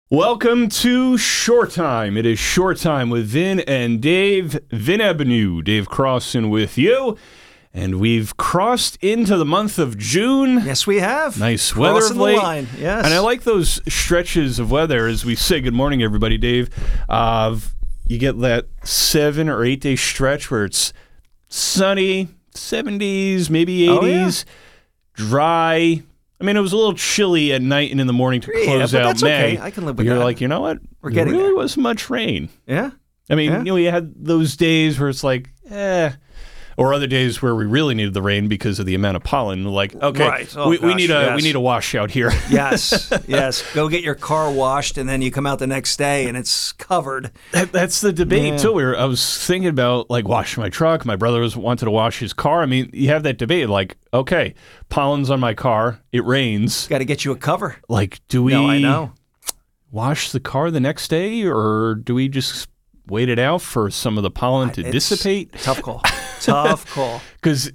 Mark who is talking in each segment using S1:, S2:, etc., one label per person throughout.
S1: Welcome to Short Time. It is Short Time with Vin and Dave. Vin Avenue, Dave Crossan with you. And we've crossed into the month of June.
S2: Yes, we have.
S1: Nice weather of late.
S2: The line. Yes.
S1: And I like those stretches of weather as we say good morning, everybody, Dave. You get that 7 or 8 day stretch where it's sunny, 70s, maybe 80s, dry. I mean, it was a little chilly at night and in the morning to close out
S2: that's
S1: May.
S2: Okay. I can live with
S1: You're
S2: that.
S1: like, you know what?
S2: We're getting
S1: there really
S2: there.
S1: wasn't much rain.
S2: Yeah.
S1: I mean, you had those days where it's like, or other days where we really needed the rain because of the amount of pollen. Like, okay,
S2: Right. Oh,
S1: we need a washout here.
S2: Yes. Yes. Go get your car washed, and then you come out the next day, and it's covered.
S1: That's the debate too. I was thinking about like washing my truck. My brother wanted to wash his car. I mean, you have that debate. Like, okay, pollen's on my car. It rains.
S2: Got to get you a cover.
S1: Like, do we?
S2: No, I know.
S1: Wash the car the next day, or do we just wait it out for some of the pollen to dissipate?
S2: Tough call. Tough call.
S1: Because,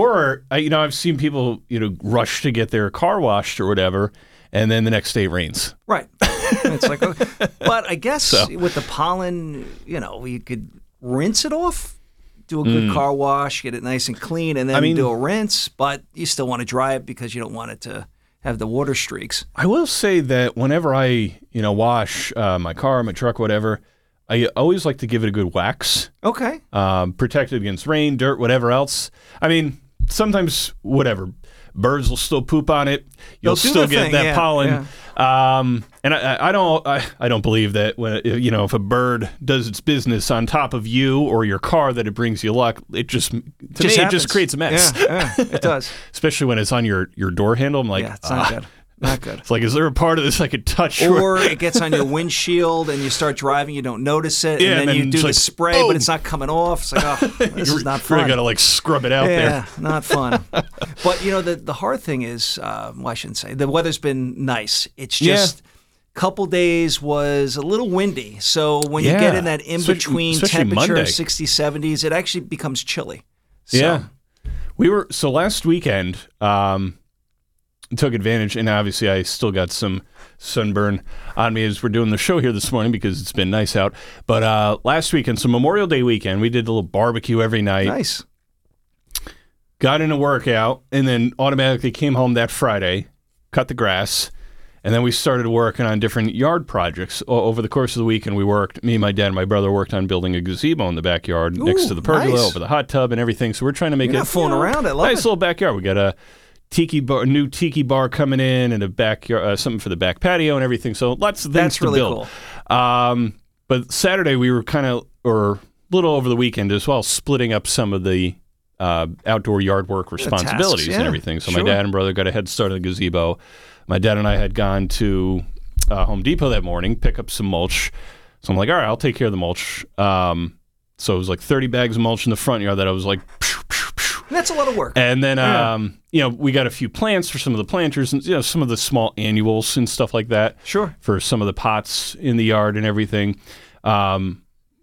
S1: I've seen people, rush to get their car washed or whatever, and then the next day it rains.
S2: Right. It's like, okay. But I guess with the pollen, you could rinse it off, do a good car wash, get it nice and clean, and then do a rinse. But you still want to dry it because you don't want it to have the water streaks.
S1: I will say that whenever I, wash my car, my truck, whatever, I always like to give it a good wax.
S2: Okay.
S1: Protect it against rain, dirt, whatever else. I mean, sometimes, whatever, birds will still poop on it. You'll still get that pollen. Yeah. And I don't believe that when if a bird does its business on top of you or your car that it brings you luck. It just creates a mess.
S2: Yeah, it does.
S1: Especially when it's on your door handle. I'm like,
S2: it's not good. Not good.
S1: It's like, is there a part of this I could touch?
S2: Or it gets on your windshield and you start driving, you don't notice it, and then you do the spray, but it's not coming off. It's like, oh, this is not fun.
S1: You got to scrub it out there.
S2: Yeah, not fun. But the hard thing is, well, I shouldn't say, the weather's been nice. It's just couple days was a little windy. So when you get in that in-between temperature
S1: Monday.
S2: of 60s, 70s, it actually becomes chilly. So.
S1: Yeah. Last weekend, took advantage, and obviously I still got some sunburn on me as we're doing the show here this morning because it's been nice out. But last weekend, so Memorial Day weekend, we did a little barbecue every night.
S2: Nice.
S1: Got in a workout, and then automatically came home that Friday, cut the grass, and then we started working on different yard projects. Over the course of the weekend, me, my dad, and my brother worked on building a gazebo in the backyard next to the pergola, over the hot tub and everything. So we're trying to make
S2: You're not fooling around. I love
S1: nice little backyard. We got a new tiki bar coming in, and a backyard, something for the back patio and everything. So lots of things to build.
S2: Cool.
S1: But Saturday we were or a little over the weekend as well, splitting up some of the outdoor yard work responsibilities and everything. So my dad and brother got a head start on the gazebo. My dad and I had gone to Home Depot that morning, pick up some mulch. So I'm like, all right, I'll take care of the mulch. So it was like 30 bags of mulch in the front yard that I was like,
S2: that's a lot of work.
S1: And then, we got a few plants for some of the planters and, some of the small annuals and stuff like that.
S2: Sure.
S1: For some of the pots in the yard and everything. I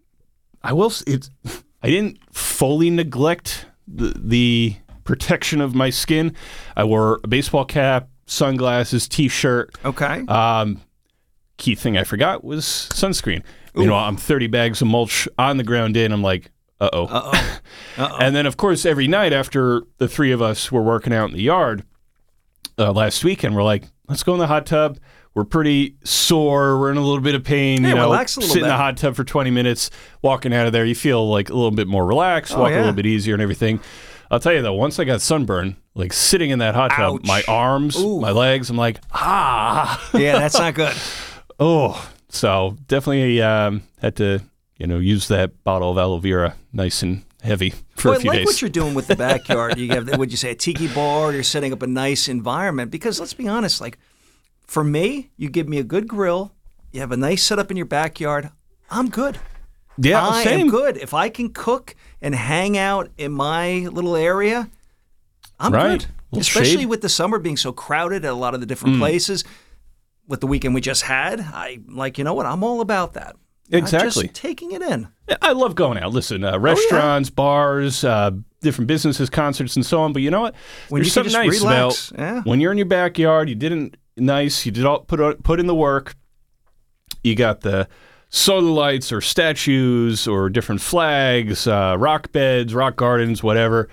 S1: didn't fully neglect the protection of my skin. I wore a baseball cap, sunglasses, T-shirt.
S2: Okay.
S1: Key thing I forgot was sunscreen. Ooh. I'm 30 bags of mulch on the ground in. I'm like, uh-oh. And then, of course, every night after the three of us were working out in the yard last weekend, we're like, let's go in the hot tub. We're pretty sore. We're in a little bit of pain.
S2: Relax a little
S1: sit
S2: bit.
S1: in the hot tub for 20 minutes, walking out of there, you feel like a little bit more relaxed, walk a little bit easier and everything. I'll tell you, though, once I got sunburn, like sitting in that hot tub, my arms, my legs, I'm like,
S2: Yeah, that's not good.
S1: So definitely had to, use that bottle of aloe vera nice and heavy for a few days.
S2: I like what you're doing with the backyard. You have, would you say, a tiki bar? You're setting up a nice environment. Because let's be honest, for me, you give me a good grill, you have a nice setup in your backyard, I'm good.
S1: Yeah,
S2: I
S1: same.
S2: am good. If I can cook and hang out in my little area, I'm good. Especially with the summer being so crowded at a lot of the different places. With the weekend we just had, I'm all about that.
S1: Exactly.
S2: Just taking it in.
S1: I love going out. Listen, restaurants, bars, different businesses, concerts, and so on. But you know what?
S2: When
S1: There's something nice about when you're in your backyard, you did it nice, you did all put in the work, you got the solar lights or statues or different flags, rock beds, rock gardens, whatever.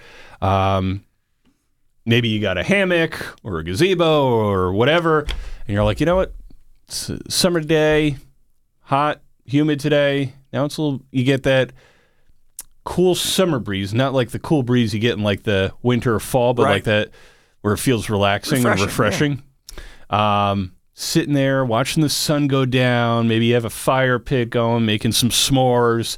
S1: Maybe you got a hammock or a gazebo or whatever, and you're like, you know what? It's a summer day, hot, humid today. Now it's a little, you get that cool summer breeze, not like the cool breeze you get in like the winter or fall, but like that where it feels relaxing and refreshing. Yeah. Sitting there, watching the sun go down. Maybe you have a fire pit going, making some s'mores,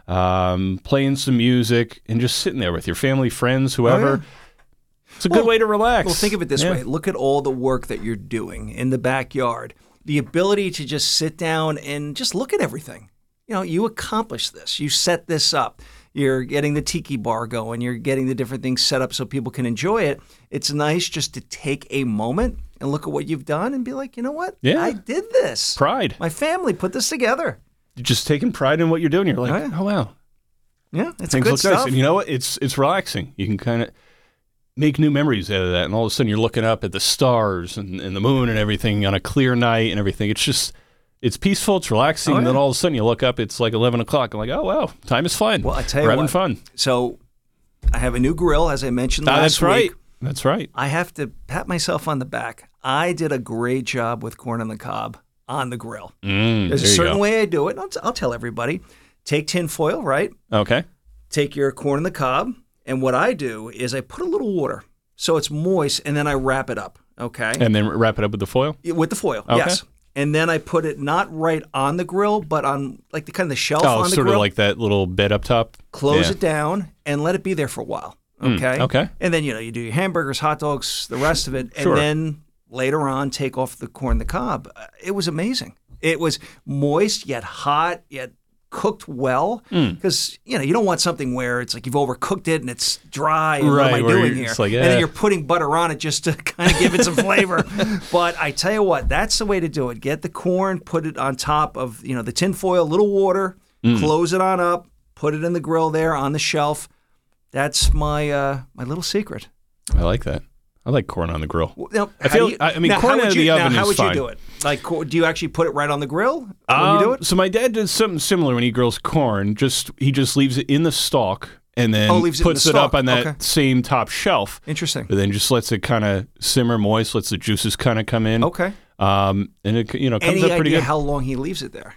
S1: playing some music, and just sitting there with your family, friends, whoever. Oh, yeah. It's a good way to relax.
S2: Well, think of it this way. Look at all the work that you're doing in the backyard. The ability to just sit down and just look at everything. You know, you accomplish this. You set this up. You're getting the tiki bar going. You're getting the different things set up so people can enjoy it. It's nice just to take a moment and look at what you've done and be like, you know what?
S1: Yeah.
S2: I did this.
S1: Pride.
S2: My family put this together.
S1: You're just taking pride in what you're doing. You're like, oh wow.
S2: Yeah, it's
S1: Things
S2: good
S1: look
S2: stuff.
S1: nice. And you know what? It's relaxing. You can kind of make new memories out of that. And all of a sudden you're looking up at the stars and the moon and everything on a clear night and everything. It's just, it's peaceful, it's relaxing. And then all of a sudden you look up, it's like 11 o'clock. I'm like, oh, wow, time is flying.
S2: Well, I tell you
S1: We're having fun.
S2: So I have a new grill, as I mentioned last week.
S1: That's right.
S2: I have to pat myself on the back. I did a great job with corn on the cob on the grill. There's a certain way I do it. I'll tell everybody. Take tin foil, right?
S1: Okay.
S2: Take your corn on the cob. And what I do is I put a little water so it's moist, and then I wrap it up, okay?
S1: And then wrap it up with the foil?
S2: With the foil, yes. And then I put it not right on the grill, but on like the kind of the shelf on the grill. Oh,
S1: sort of like that little bed up top?
S2: Close it down and let it be there for a while, okay?
S1: Okay.
S2: And then, you do your hamburgers, hot dogs, the rest of it, and then later on take off the corn on the cob. It was amazing. It was moist, yet hot, yet cooked well, because you don't want something where it's like you've overcooked it and it's dry and what am I doing here?
S1: Like,
S2: and then you're putting butter on it just to kind of give it some flavor. But I tell you what, that's the way to do it. Get the corn, put it on top of the tin foil, a little water, close it on up, put it in the grill there on the shelf. That's my my little secret.
S1: I like that. I like corn on the grill.
S2: Now,
S1: corn out of the oven is fine.
S2: How would you do it? Like, do you actually put it right on the grill when you do it?
S1: So my dad does something similar when he grills corn. He just leaves it in the stalk and then puts it up on that same top shelf.
S2: Interesting.
S1: But then just lets it kind of simmer moist, lets the juices kind of come in.
S2: Okay.
S1: And it comes up pretty good.
S2: Any idea how long he leaves it there?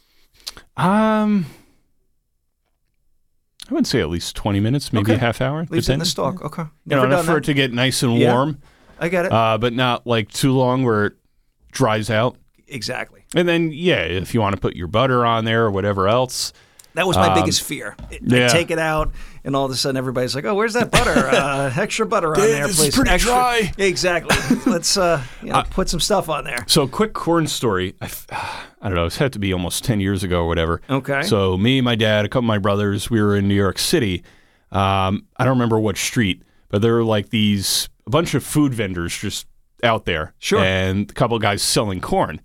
S1: I would say at least 20 minutes, maybe a half hour.
S2: Leaves it in the stalk. Okay.
S1: Enough for it to get nice and warm.
S2: I get it.
S1: But not like too long where it dries out.
S2: Exactly.
S1: And then, if you want to put your butter on there or whatever else.
S2: That was my biggest fear. Take it out, and all of a sudden everybody's like, "Oh, where's that butter? Extra butter on there, please."
S1: It's pretty dry.
S2: Exactly. Let's put some stuff on there.
S1: So, quick corn story. I don't know. It's had to be almost 10 years ago or whatever.
S2: Okay.
S1: So, me, my dad, a couple of my brothers, we were in New York City. I don't remember what street, but there were like a bunch of food vendors just out there.
S2: Sure.
S1: And a couple of guys selling corn.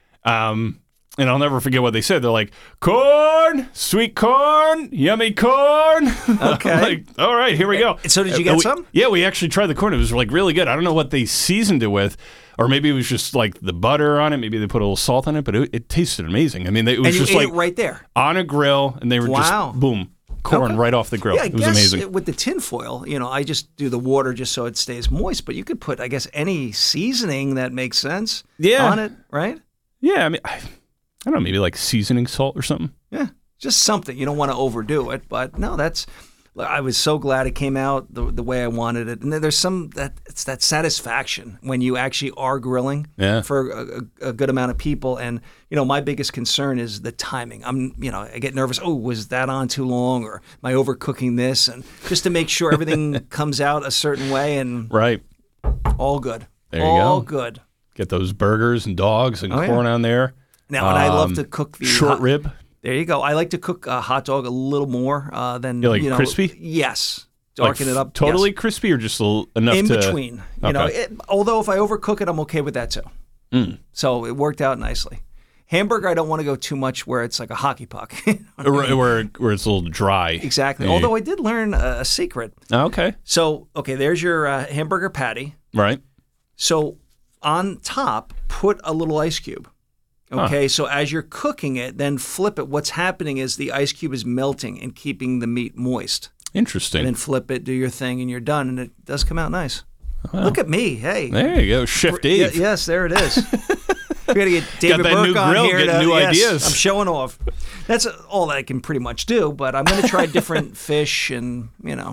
S1: And I'll never forget what they said. They're like, corn, sweet corn, yummy corn.
S2: Okay.
S1: I'm like, all right, here we go.
S2: So did you get some?
S1: Yeah, we actually tried the corn. It was like really good. I don't know what they seasoned it with, or maybe it was just like the butter on it. Maybe they put a little salt on it, but it tasted amazing. I mean, it was just like
S2: it right there
S1: on a grill, and they were just boom. Corn right off the grill.
S2: Yeah,
S1: it was amazing.
S2: With the tin foil, I just do the water just so it stays moist. But you could put, I guess, any seasoning that makes sense on it, right?
S1: Yeah, I mean, I don't know, maybe like seasoning salt or something.
S2: Yeah, just something. You don't want to overdo it, but no, I was so glad it came out the way I wanted it. And there's it's that satisfaction when you actually are grilling for a good amount of people. And, my biggest concern is the timing. I get nervous. Oh, was that on too long? Or am I overcooking this? And just to make sure everything comes out a certain way and all good.
S1: There you go.
S2: All good.
S1: Get those burgers and dogs and corn on there.
S2: Now, and I love to cook the
S1: short rib.
S2: There you go. I like to cook a hot dog a little more than
S1: crispy.
S2: Yes, darken it up.
S1: Totally crispy, or just enough
S2: in
S1: to
S2: between. Although if I overcook it, I'm okay with that too. So it worked out nicely. Hamburger, I don't want to go too much where it's like a hockey puck,
S1: where it's a little dry.
S2: Exactly. Yeah. Although I did learn a secret.
S1: Okay.
S2: So there's your hamburger patty.
S1: Right.
S2: So on top, put a little ice cube. Okay, so as you're cooking it, then flip it. What's happening is the ice cube is melting and keeping the meat moist.
S1: Interesting.
S2: And then flip it, do your thing, and you're done, and it does come out nice. Wow. Look at me, hey.
S1: There you go, Chef Dave.
S2: Yes, there it is. We got to get David Burke on
S1: grill,
S2: here.
S1: New ideas.
S2: I'm showing off. That's all that I can pretty much do, but I'm going to try different fish and,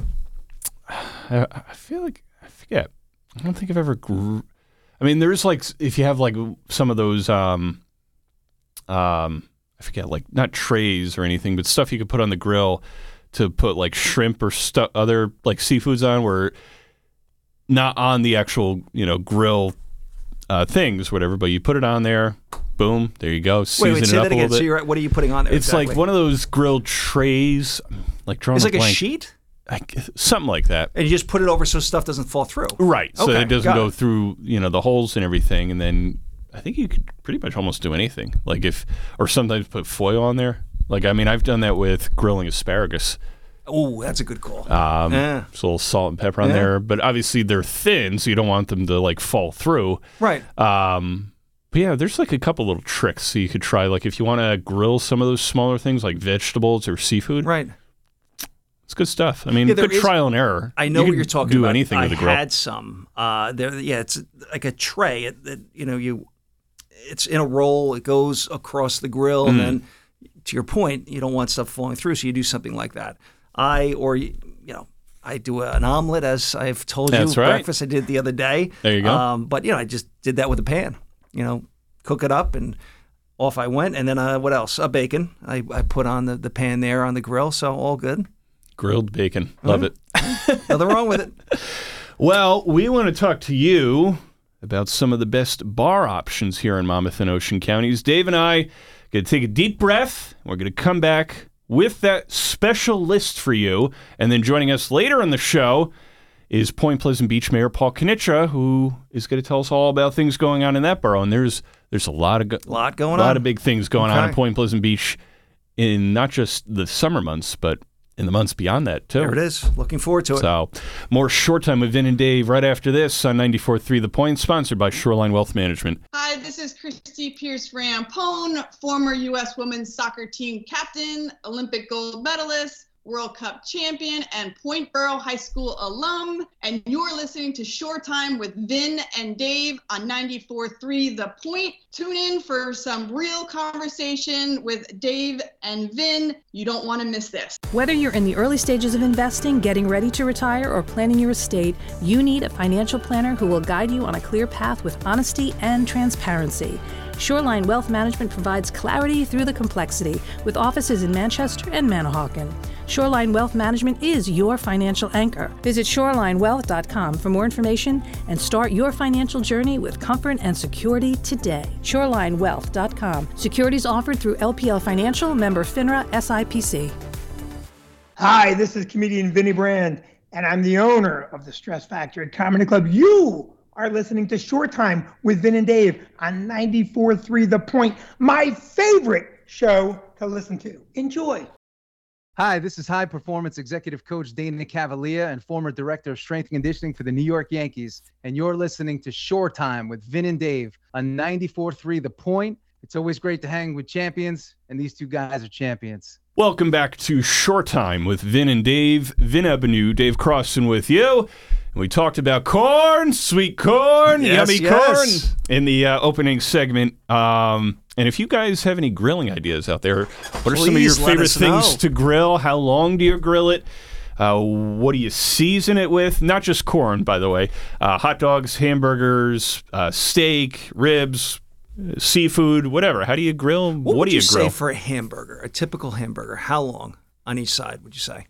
S1: I feel like, I forget. I don't think I've ever... I mean, there's like, if you have like some of those... I forget, like not trays or anything, but stuff you could put on the grill to put like shrimp or other like seafoods on, where not on the actual grill things, whatever. But you put it on there, boom, there you go. Season
S2: say
S1: it up
S2: that again.
S1: a little bit.
S2: So what are you putting on there?
S1: It's
S2: exactly?
S1: like one of those grilled trays, like drawing.
S2: It's
S1: a
S2: like
S1: blank.
S2: A sheet.
S1: Something like that.
S2: And you just put it over so stuff doesn't fall through.
S1: Right. So
S2: okay,
S1: it doesn't go through the holes and everything, and then. I think you could pretty much almost do anything. Like or sometimes put foil on there. Like, I mean, I've done that with grilling asparagus.
S2: Oh, that's a good call.
S1: Just a little salt and pepper on there. But obviously they're thin, so you don't want them to like fall through.
S2: Right.
S1: But yeah, there's like a couple little tricks so you could try. Like if you want to grill some of those smaller things like vegetables or seafood.
S2: Right.
S1: It's good stuff. I mean, good trial and error.
S2: I know what you're talking about.
S1: Do anything with the grill.
S2: I had some. It's like a tray. It's in a roll. It goes across the grill, and then, to your point, you don't want stuff falling through, so you do something like that. I do an omelet, as I've told you.
S1: That's right.
S2: Breakfast I did the other day.
S1: There you go.
S2: But I just did that with a pan. Cook it up, and off I went. And then what else? A bacon. I put on the pan there on the grill, so all good.
S1: Grilled bacon. Love it.
S2: Nothing wrong with it.
S1: Well, we want to talk to you about some of the best bar options here in Monmouth and Ocean counties. Dave and I are going to take a deep breath. We're going to come back with that special list for you. And then joining us later in the show is Point Pleasant Beach Mayor Paul Konitza, who is going to tell us all about things going on in that borough. And there's a lot of big things going on in Point Pleasant Beach in not just the summer months, but in the months beyond that, too.
S2: There it is. Looking forward to it.
S1: So, more Short Time with Vin and Dave right after this on 94.3 The Point, sponsored by Shoreline Wealth Management.
S3: Hi, this is Christy Pierce-Rampone, former U.S. women's soccer team captain, Olympic gold medalist, World Cup champion, and Point Borough High School alum. And you're listening to Short Time with Vin and Dave on 94.3 The Point. Tune in for some real conversation with Dave and Vin. You don't want to miss this.
S4: Whether you're in the early stages of investing, getting ready to retire, or planning your estate, you need a financial planner who will guide you on a clear path with honesty and transparency. Shoreline Wealth Management provides clarity through the complexity with offices in Manchester and Manahawkin. Shoreline Wealth Management is your financial anchor. Visit shorelinewealth.com for more information and start your financial journey with comfort and security today. Shorelinewealth.com. Securities offered through LPL Financial, member FINRA, SIPC.
S5: Hi, this is comedian Vinny Brand, and I'm the owner of the Stress Factory Comedy Club. You are listening to Short Time with Vin and Dave on 94.3 The Point, my favorite show to listen to. Enjoy.
S6: Hi, this is high performance executive coach Dana Cavalier and former director of strength and conditioning for the New York Yankees. And you're listening to Short Time with Vin and Dave on 94.3 The Point. It's always great to hang with champions, and these two guys are champions.
S1: Welcome back to Short Time with Vin and Dave. Vin Ebenau, Dave Crossan with you. We talked about corn, sweet corn, yummy corn in the opening segment. And if you guys have any grilling ideas out there, what are some of your favorite things to grill? How long do you grill it? What do you season it with? Not just corn, by the way. Hot dogs, hamburgers, steak, ribs, seafood, whatever. How do you grill? What do you grill?
S2: Say for a hamburger, a typical hamburger? How long on each side would you say?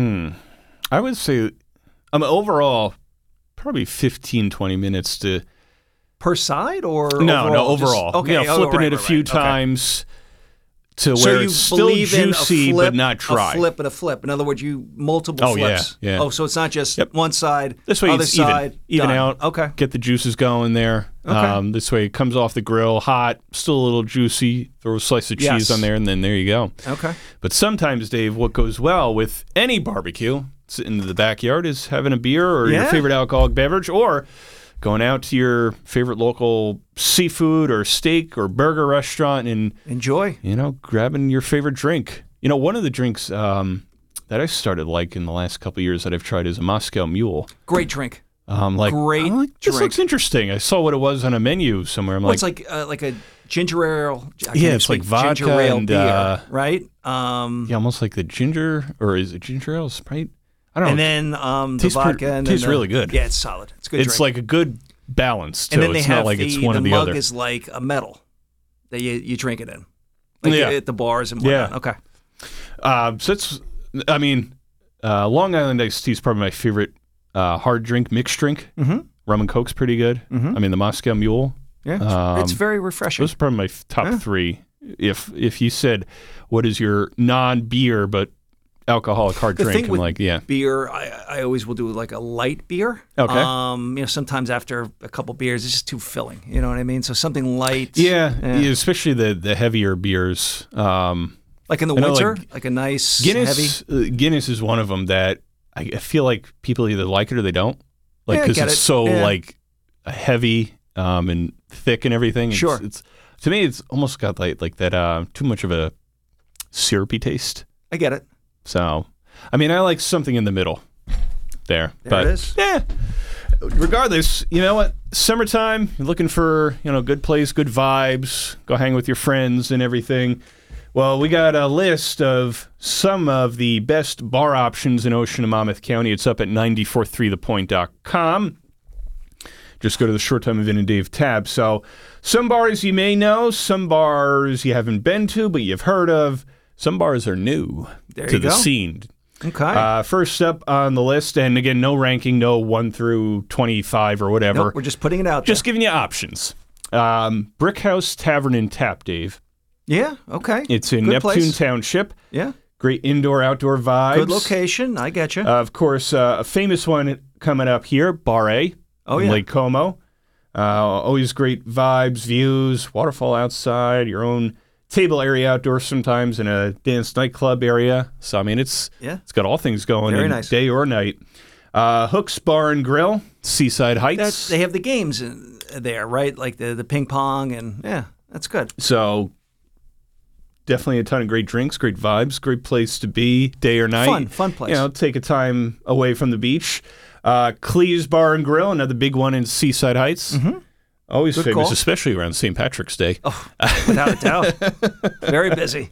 S1: I would say overall, probably 15, 20 minutes to...
S2: Per side or
S1: No,
S2: overall?
S1: Okay. Flipping it a few times to where it's still juicy but not dry.
S2: A flip and a flip. In other words, multiple flips.
S1: Yeah.
S2: Oh, so it's not just one side,
S1: this way
S2: other
S1: it's
S2: side,
S1: even
S2: done.
S1: out.
S2: Okay.
S1: Get the juices going there.
S2: Okay.
S1: This way it comes off the grill hot, still a little juicy. Throw a slice of cheese on there, and then there you go.
S2: Okay.
S1: But sometimes, Dave, what goes well with any barbecue, sitting in the backyard, is having a beer or your favorite alcoholic beverage, or going out to your favorite local seafood or steak or burger restaurant and
S2: enjoy.
S1: Grabbing your favorite drink. One of the drinks that I started liking the last couple of years that I've tried is a Moscow Mule.
S2: Great drink.
S1: Great
S2: drink.
S1: This looks interesting. I saw what it was on a menu somewhere.
S2: It's like a ginger ale.
S1: It's like vodka
S2: ginger ale
S1: and
S2: beer, right?
S1: Almost like the ginger, or is it ginger ale, Sprite? I don't know.
S2: And then the vodka
S1: tastes really good.
S2: Yeah, it's solid. It's a good.
S1: It's
S2: drink.
S1: like a good balance too.
S2: And then they
S1: it's
S2: have
S1: not like it's one or the other.
S2: The mug is like a metal that you drink it in, at the bars and whatnot.
S1: Yeah.
S2: Okay.
S1: So it's, Long Island iced tea is probably my favorite hard drink, mixed drink.
S2: Mm-hmm.
S1: Rum and Coke's pretty good.
S2: Mm-hmm.
S1: The Moscow Mule.
S2: Yeah, it's very refreshing.
S1: Those are probably my top three. If you said, what is your non-beer but alcoholic hard drink? I'm like, yeah.
S2: Beer, I always will do like a light beer.
S1: Okay.
S2: Sometimes after a couple beers, it's just too filling. You know what I mean? So something light.
S1: Yeah, especially the heavier beers.
S2: Like in the winter, like a nice
S1: Guinness,
S2: heavy.
S1: Guinness is one of them that I feel like people either like it or they don't. Like, because it's so like heavy and thick and everything.
S2: Sure.
S1: It's to me, it's almost got like that too much of a syrupy taste.
S2: I get it.
S1: So, I like something in the middle there.
S2: But, it is.
S1: Yeah. Regardless, you know what? Summertime, you're looking for, good place, good vibes, go hang with your friends and everything. Well, we got a list of some of the best bar options in Ocean and Monmouth County. It's up at 943thepoint.com. Just go to the Short Time with Vin and Dave tab. So some bars you may know, some bars you haven't been to, but you've heard of. Some bars are new to the scene.
S2: Okay.
S1: First up on the list, and again, no ranking, no 1 through 25 or whatever.
S2: Nope, we're just putting it out there.
S1: Just giving you options. Brick House Tavern and Tap, Dave.
S2: Yeah, okay.
S1: It's in
S2: Good
S1: Neptune
S2: place.
S1: Township.
S2: Yeah.
S1: Great indoor-outdoor vibes.
S2: Good location. I get you.
S1: Of course, a famous one coming up here, Bar A in Lake Como. Always great vibes, views, waterfall outside, your own table area outdoors sometimes in a dance nightclub area. So, it's got all things going
S2: Very
S1: in
S2: nice.
S1: Day or night. Hooks Bar and Grill, Seaside Heights.
S2: They have the games there, right? Like the ping pong and, that's good.
S1: So, definitely a ton of great drinks, great vibes, great place to be, day or night.
S2: Fun place.
S1: Take a time away from the beach. Clee's Bar and Grill, another big one in Seaside Heights.
S2: Mm-hmm.
S1: Always
S2: Good
S1: famous,
S2: call.
S1: especially around St. Patrick's Day.
S2: Oh, without a doubt. Very busy.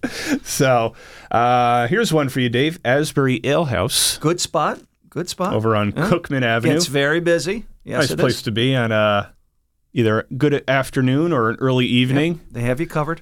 S1: So here's one for you, Dave. Asbury Ale House.
S2: Good spot.
S1: Over on Cookman Avenue.
S2: Gets very busy. Yes,
S1: nice place to be on either a good afternoon or an early evening.
S2: Yep, they have you covered.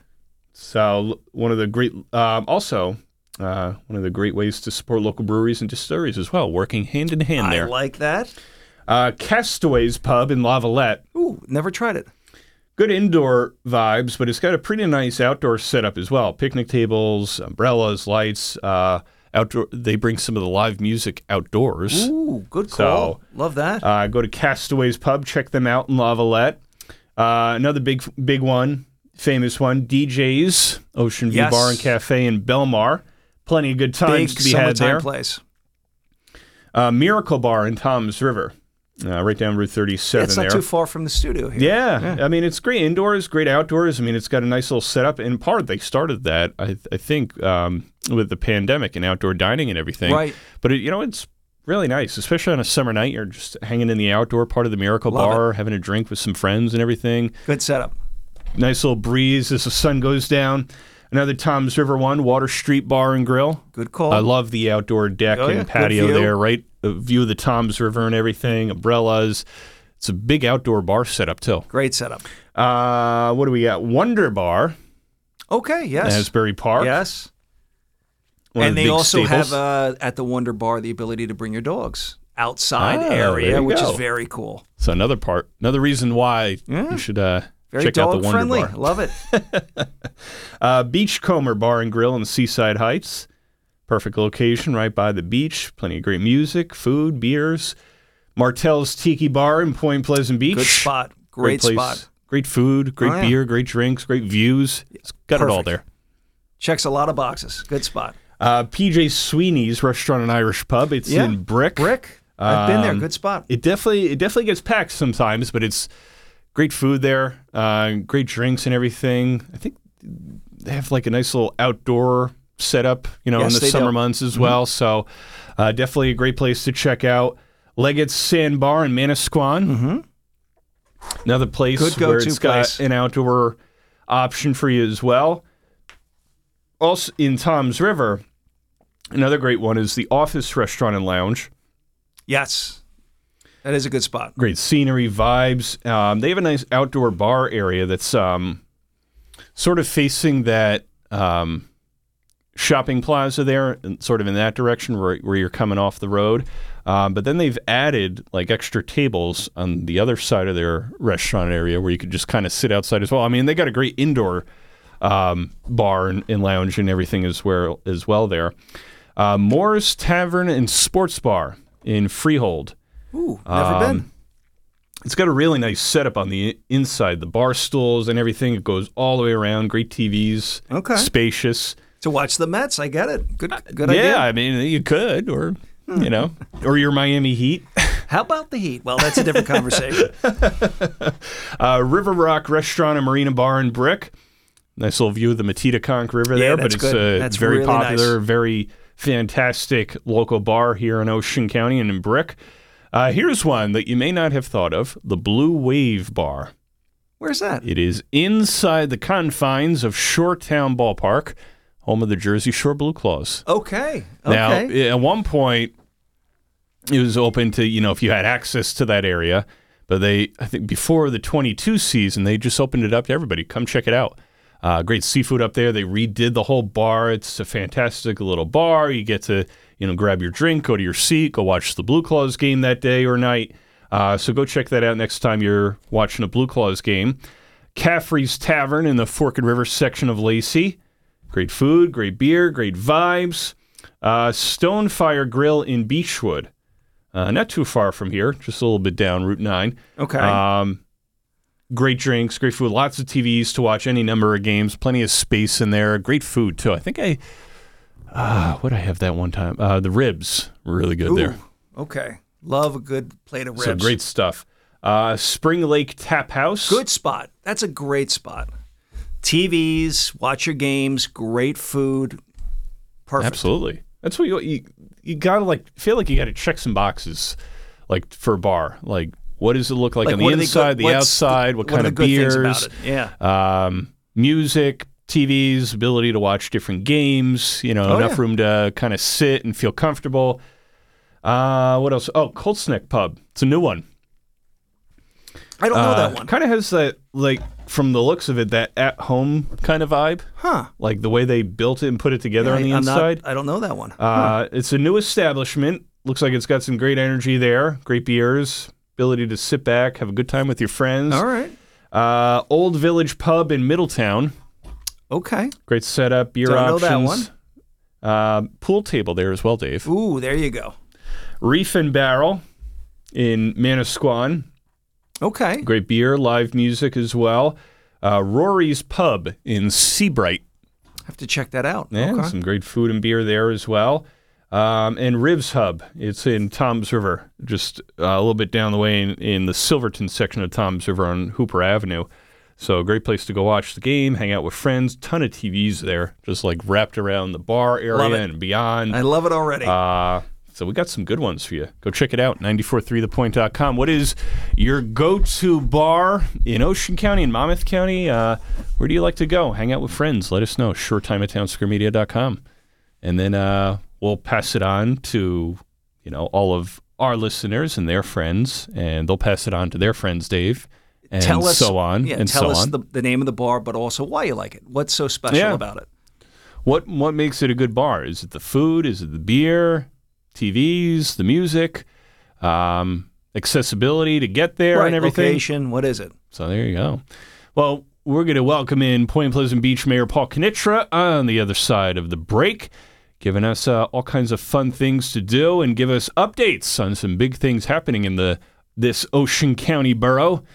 S1: So one of the great, one of the great ways to support local breweries and distilleries as well, working hand in hand there.
S2: I like that.
S1: Castaways Pub in Lavalette.
S2: Ooh, never tried it.
S1: Good indoor vibes, but it's got a pretty nice outdoor setup as well. Picnic tables, umbrellas, lights, outdoor. They bring some of the live music outdoors.
S2: Ooh, good call. Love that.
S1: Go to Castaways Pub. Check them out in Lavalette. Another big one. Famous one, DJ's, Ocean View Bar and Cafe in Belmar. Plenty of good times to be had there.
S2: Place.
S1: Miracle Bar in Toms River, right down Route 37
S2: it's not too far from the studio here.
S1: Yeah. It's great indoors, great outdoors. It's got a nice little setup. In part, they started that, I think, with the pandemic and outdoor dining and everything.
S2: Right.
S1: But, it's really nice, especially on a summer night. You're just hanging in the outdoor part of the Miracle Bar, having a drink with some friends and everything.
S2: Good setup.
S1: Nice little breeze as the sun goes down. Another Toms River one, Water Street Bar and Grill.
S2: Good call.
S1: I love the outdoor deck and patio there, right? A view of the Toms River and everything, umbrellas. It's a big outdoor bar setup, too.
S2: Great setup.
S1: What do we got? Wonder Bar.
S2: Okay, yes.
S1: Asbury Park.
S2: Yes.
S1: And
S2: they also have, at the Wonder Bar, the ability to bring your dogs outside area, which is very cool.
S1: So another reason why you should...
S2: Very
S1: check out the Wonder
S2: friendly.
S1: Bar.
S2: Love it.
S1: Beachcomber Bar and Grill in Seaside Heights. Perfect location right by the beach. Plenty of great music, food, beers. Martell's Tiki Bar in Point Pleasant Beach.
S2: Good spot. Great spot.
S1: Great food, great beer, great drinks, great views. It's got it all there.
S2: Checks a lot of boxes. Good spot.
S1: PJ Sweeney's Restaurant and Irish Pub. It's in Brick.
S2: I've been there. Good spot.
S1: It definitely gets packed sometimes, but it's great food there, great drinks and everything. I think they have like a nice little outdoor setup, in the summer months as well. So definitely a great place to check out. Leggett's Sandbar in Manasquan. Another place where it's got an outdoor option for you as well. Also in Toms River, another great one is the Office Restaurant and Lounge.
S2: Yes, that is a good spot.
S1: Great scenery, vibes. They have a nice outdoor bar area that's sort of facing that shopping plaza there, sort of in that direction where you're coming off the road. But then they've added like extra tables on the other side of their restaurant area where you could just kind of sit outside as well. I mean, they got a great indoor bar and lounge and everything as well there. Moore's Tavern and Sports Bar in Freehold.
S2: Ooh, never been.
S1: It's got a really nice setup on the inside, the bar stools and everything. It goes all the way around. Great TVs.
S2: Okay.
S1: Spacious.
S2: To watch the Mets, I get it. Good idea.
S1: Yeah, I mean, you could, or or your Miami Heat.
S2: How about the Heat? Well, that's a different conversation.
S1: River Rock Restaurant and Marina Bar and Brick. Nice little view of the Matitaconk River there, but it's very really popular, nice. Very fantastic local bar here in Ocean County and in Brick. Here's one that you may not have thought of, the Blue Wave Bar.
S2: Where's that?
S1: It is inside the confines of Shoretown Ballpark, home of the Jersey Shore Blue Claws.
S2: Okay.
S1: Now, at one point, it was open to, if you had access to that area, but I think before the 22 season, they just opened it up to everybody. Come check it out. Great seafood up there. They redid the whole bar. It's a fantastic little bar. You get to, grab your drink, go to your seat, go watch the Blue Claws game that day or night. So go check that out next time you're watching a Blue Claws game. Caffrey's Tavern in the Forked River section of Lacey. Great food, great beer, great vibes. Stonefire Grill in Beechwood. Not too far from here, just a little bit down Route 9.
S2: Okay.
S1: Great drinks, great food, lots of TVs to watch any number of games, plenty of space in there. Great food, too. I think what'd I have that one time? The ribs were really good there.
S2: Okay. Love a good plate of ribs.
S1: So great stuff. Spring Lake Tap House.
S2: Good spot. That's a great spot. TVs, watch your games, great food. Perfect.
S1: Absolutely. That's what you gotta feel like you gotta check some boxes for a bar. What does it look like on the inside, the outside, what kind of beers?
S2: About it? Yeah.
S1: Music, TVs, ability to watch different games, enough room to kind of sit and feel comfortable. What else? Oh, Colts Neck Pub. It's a new one.
S2: I don't know that one.
S1: Kind of has that, from the looks of it, that at-home kind of vibe.
S2: Huh.
S1: The way they built it and put it together on the inside.
S2: I don't know that one.
S1: It's a new establishment. Looks like it's got some great energy there. Great beers. Ability to sit back, have a good time with your friends.
S2: All right.
S1: Old Village Pub in Middletown.
S2: Okay.
S1: Great setup, beer options.
S2: Don't know that
S1: one. Pool table there as well, Dave.
S2: Ooh, there you go.
S1: Reef and Barrel in Manasquan.
S2: Okay.
S1: Great beer, live music as well. Rory's Pub in Seabright.
S2: Have to check that out.
S1: Yeah,
S2: okay.
S1: Some great food and beer there as well. And Ribs Hub. It's in Toms River, just a little bit down the way in the Silverton section of Toms River on Hooper Avenue. So a great place to go watch the game, hang out with friends. Ton of TVs there, just wrapped around the bar area and beyond.
S2: I love it already.
S1: So we got some good ones for you. Go check it out, 943thepoint.com. What is your go-to bar in Ocean County and Monmouth County? Where do you like to go? Hang out with friends. Let us know. ShoreTime@townsquaremedia.com. And then we'll pass it on to, all of our listeners and their friends, and they'll pass it on to their friends, Dave, and so on.
S2: Yeah, tell us the name of the bar, but also why you like it. What's so special about it?
S1: What makes it a good bar? Is it the food? Is it the beer? TVs, the music, accessibility to get there and everything?
S2: Location, what is it?
S1: So there you go. Well, we're going to welcome in Point Pleasant Beach Mayor Paul Knitra on the other side of the break, giving us all kinds of fun things to do and give us updates on some big things happening in this Ocean County borough.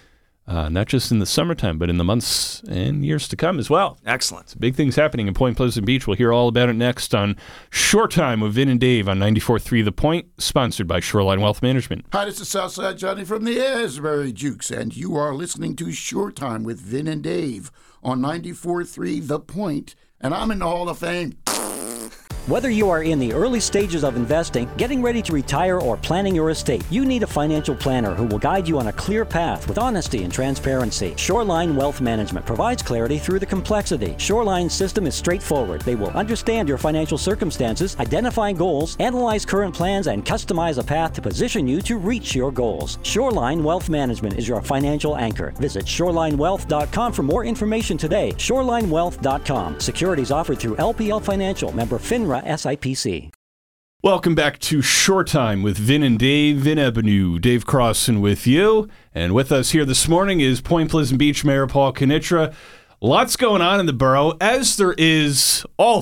S1: not just in the summertime, but in the months and years to come as well.
S2: Excellent.
S1: So big things happening in Point Pleasant Beach. We'll hear all about it next on Short Time with Vin and Dave on 94.3 The Point, sponsored by Shoreline Wealth Management.
S7: Hi, this is Southside Johnny from the Asbury Jukes, and you are listening to Short Time with Vin and Dave on 94.3 The Point, and I'm in the Hall of Fame.
S8: Whether you are in the early stages of investing, getting ready to retire, or planning your estate, you need a financial planner who will guide you on a clear path with honesty and transparency. Shoreline Wealth Management provides clarity through the complexity. Shoreline's system is straightforward. They will understand your financial circumstances, identify goals, analyze current plans, and customize a path to position you to reach your goals. Shoreline Wealth Management is your financial anchor. Visit ShorelineWealth.com for more information today. ShorelineWealth.com. Securities offered through LPL Financial, member FINRA SIPC.
S1: Welcome back to Short Time with Vin and Dave. Vin Ebenau, Dave Crossan with you. And with us here this morning is Point Pleasant Beach Mayor Paul Kinitra. Lots going on in the borough, as there is all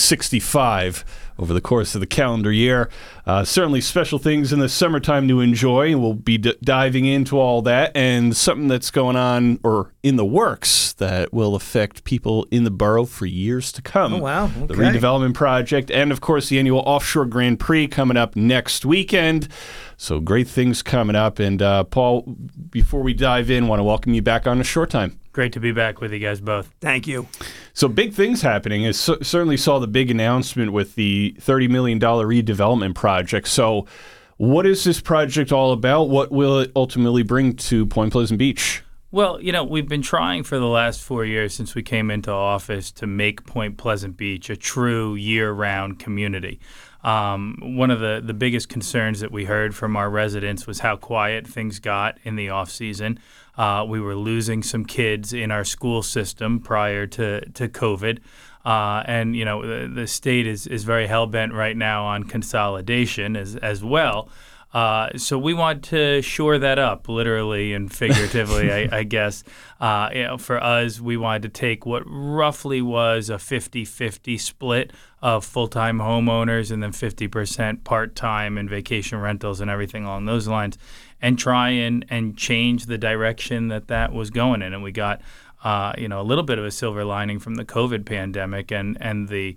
S1: 365 over the course of the calendar year. Certainly special things in the summertime to enjoy, and we'll be diving into all that, and something that's going on or in the works that will affect people in the borough for years to come.
S2: Oh, wow. Okay.
S1: The redevelopment project, and of course the annual Offshore Grand Prix coming up next weekend. So great things coming up. And Paul, before we dive in, want to welcome you back on a Short Time.
S9: Great to be back with you guys both.
S2: Thank you.
S1: So big things happening. I certainly saw the big announcement with the $30 million redevelopment project. So what is this project all about? What will it ultimately bring to Point Pleasant Beach?
S9: Well, we've been trying for the last 4 years since we came into office to make Point Pleasant Beach a true year-round community. One of the biggest concerns that we heard from our residents was how quiet things got in the off-season. We were losing some kids in our school system prior to COVID. And the state is very hell-bent right now on consolidation as well. So we want to shore that up, literally and figuratively, I guess. For us, we wanted to take what roughly was a 50-50 split of full-time homeowners and then 50% part-time and vacation rentals and everything along those lines, and try and change the direction that was going in. And we got a little bit of a silver lining from the COVID pandemic and the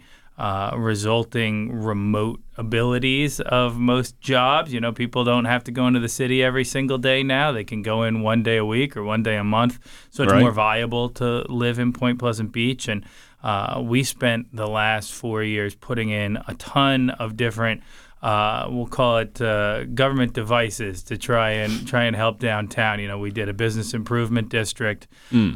S9: resulting remote abilities of most jobs. People don't have to go into the city every single day now. They can go in one day a week or one day a month. So it's more viable to live in Point Pleasant Beach. And we spent the last 4 years putting in a ton of different we'll call it government devices to try and help downtown. We did a business improvement district.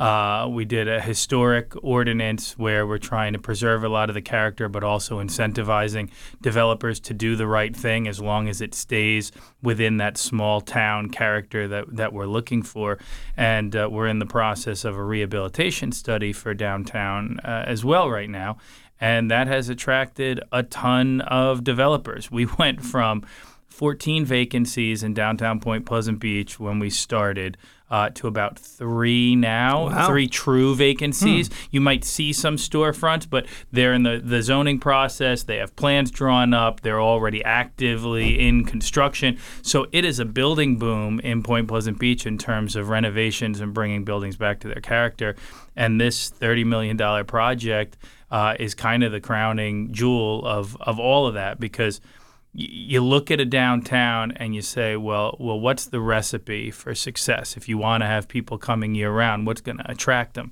S9: We did a historic ordinance where we're trying to preserve a lot of the character, but also incentivizing developers to do the right thing as long as it stays within that small town character that we're looking for. And we're in the process of a rehabilitation study for downtown as well right now. And that has attracted a ton of developers. We went from 14 vacancies in downtown Point Pleasant Beach when we started to about 3 now. Wow. 3 true vacancies. You might see some storefronts, but they're in the zoning process. They have plans drawn up. They're already actively in construction. So it is a building boom in Point Pleasant Beach in terms of renovations and bringing buildings back to their character. And this $30 million project is kind of the crowning jewel of all of that, because you look at a downtown and you say, well, what's the recipe for success? If you want to have people coming year-round, what's going to attract them?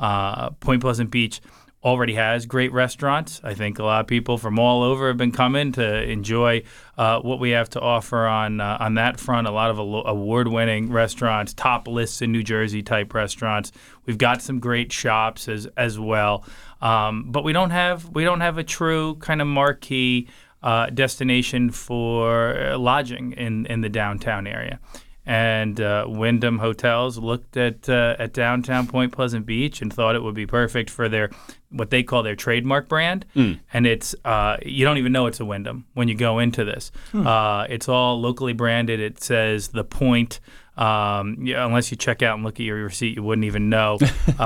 S9: Point Pleasant Beach already has great restaurants. I think a lot of people from all over have been coming to enjoy what we have to offer on that front. A lot of award-winning restaurants, top lists in New Jersey type restaurants. We've got some great shops as well, but we don't have a true kind of marquee destination for lodging in the downtown area. And Wyndham Hotels looked at downtown Point Pleasant Beach and thought it would be perfect for their what they call their trademark brand. And it's you don't even know it's a Wyndham when you go into this. It's all locally branded. It says The Point Unless you check out and look at your receipt, you wouldn't even know.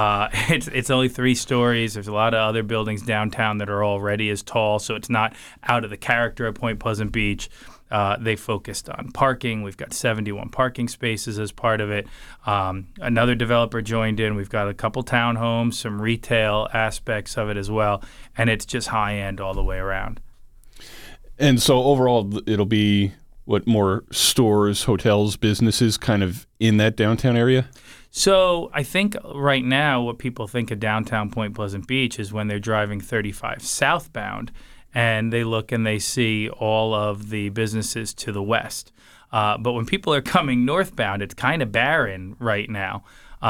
S9: It's only 3 stories. There's a lot of other buildings downtown that are already as tall, so it's not out of the character of Point Pleasant Beach. They focused on parking. We've got 71 parking spaces as part of it. Another developer joined in. We've got a couple townhomes, some retail aspects of it as well, and it's just high-end all the way around.
S1: And so overall, it'll be more stores, hotels, businesses kind of in that downtown area?
S9: So I think right now what people think of downtown Point Pleasant Beach is when they're driving 35 southbound and they look and they see all of the businesses to the west. But when people are coming northbound, it's kind of barren right now.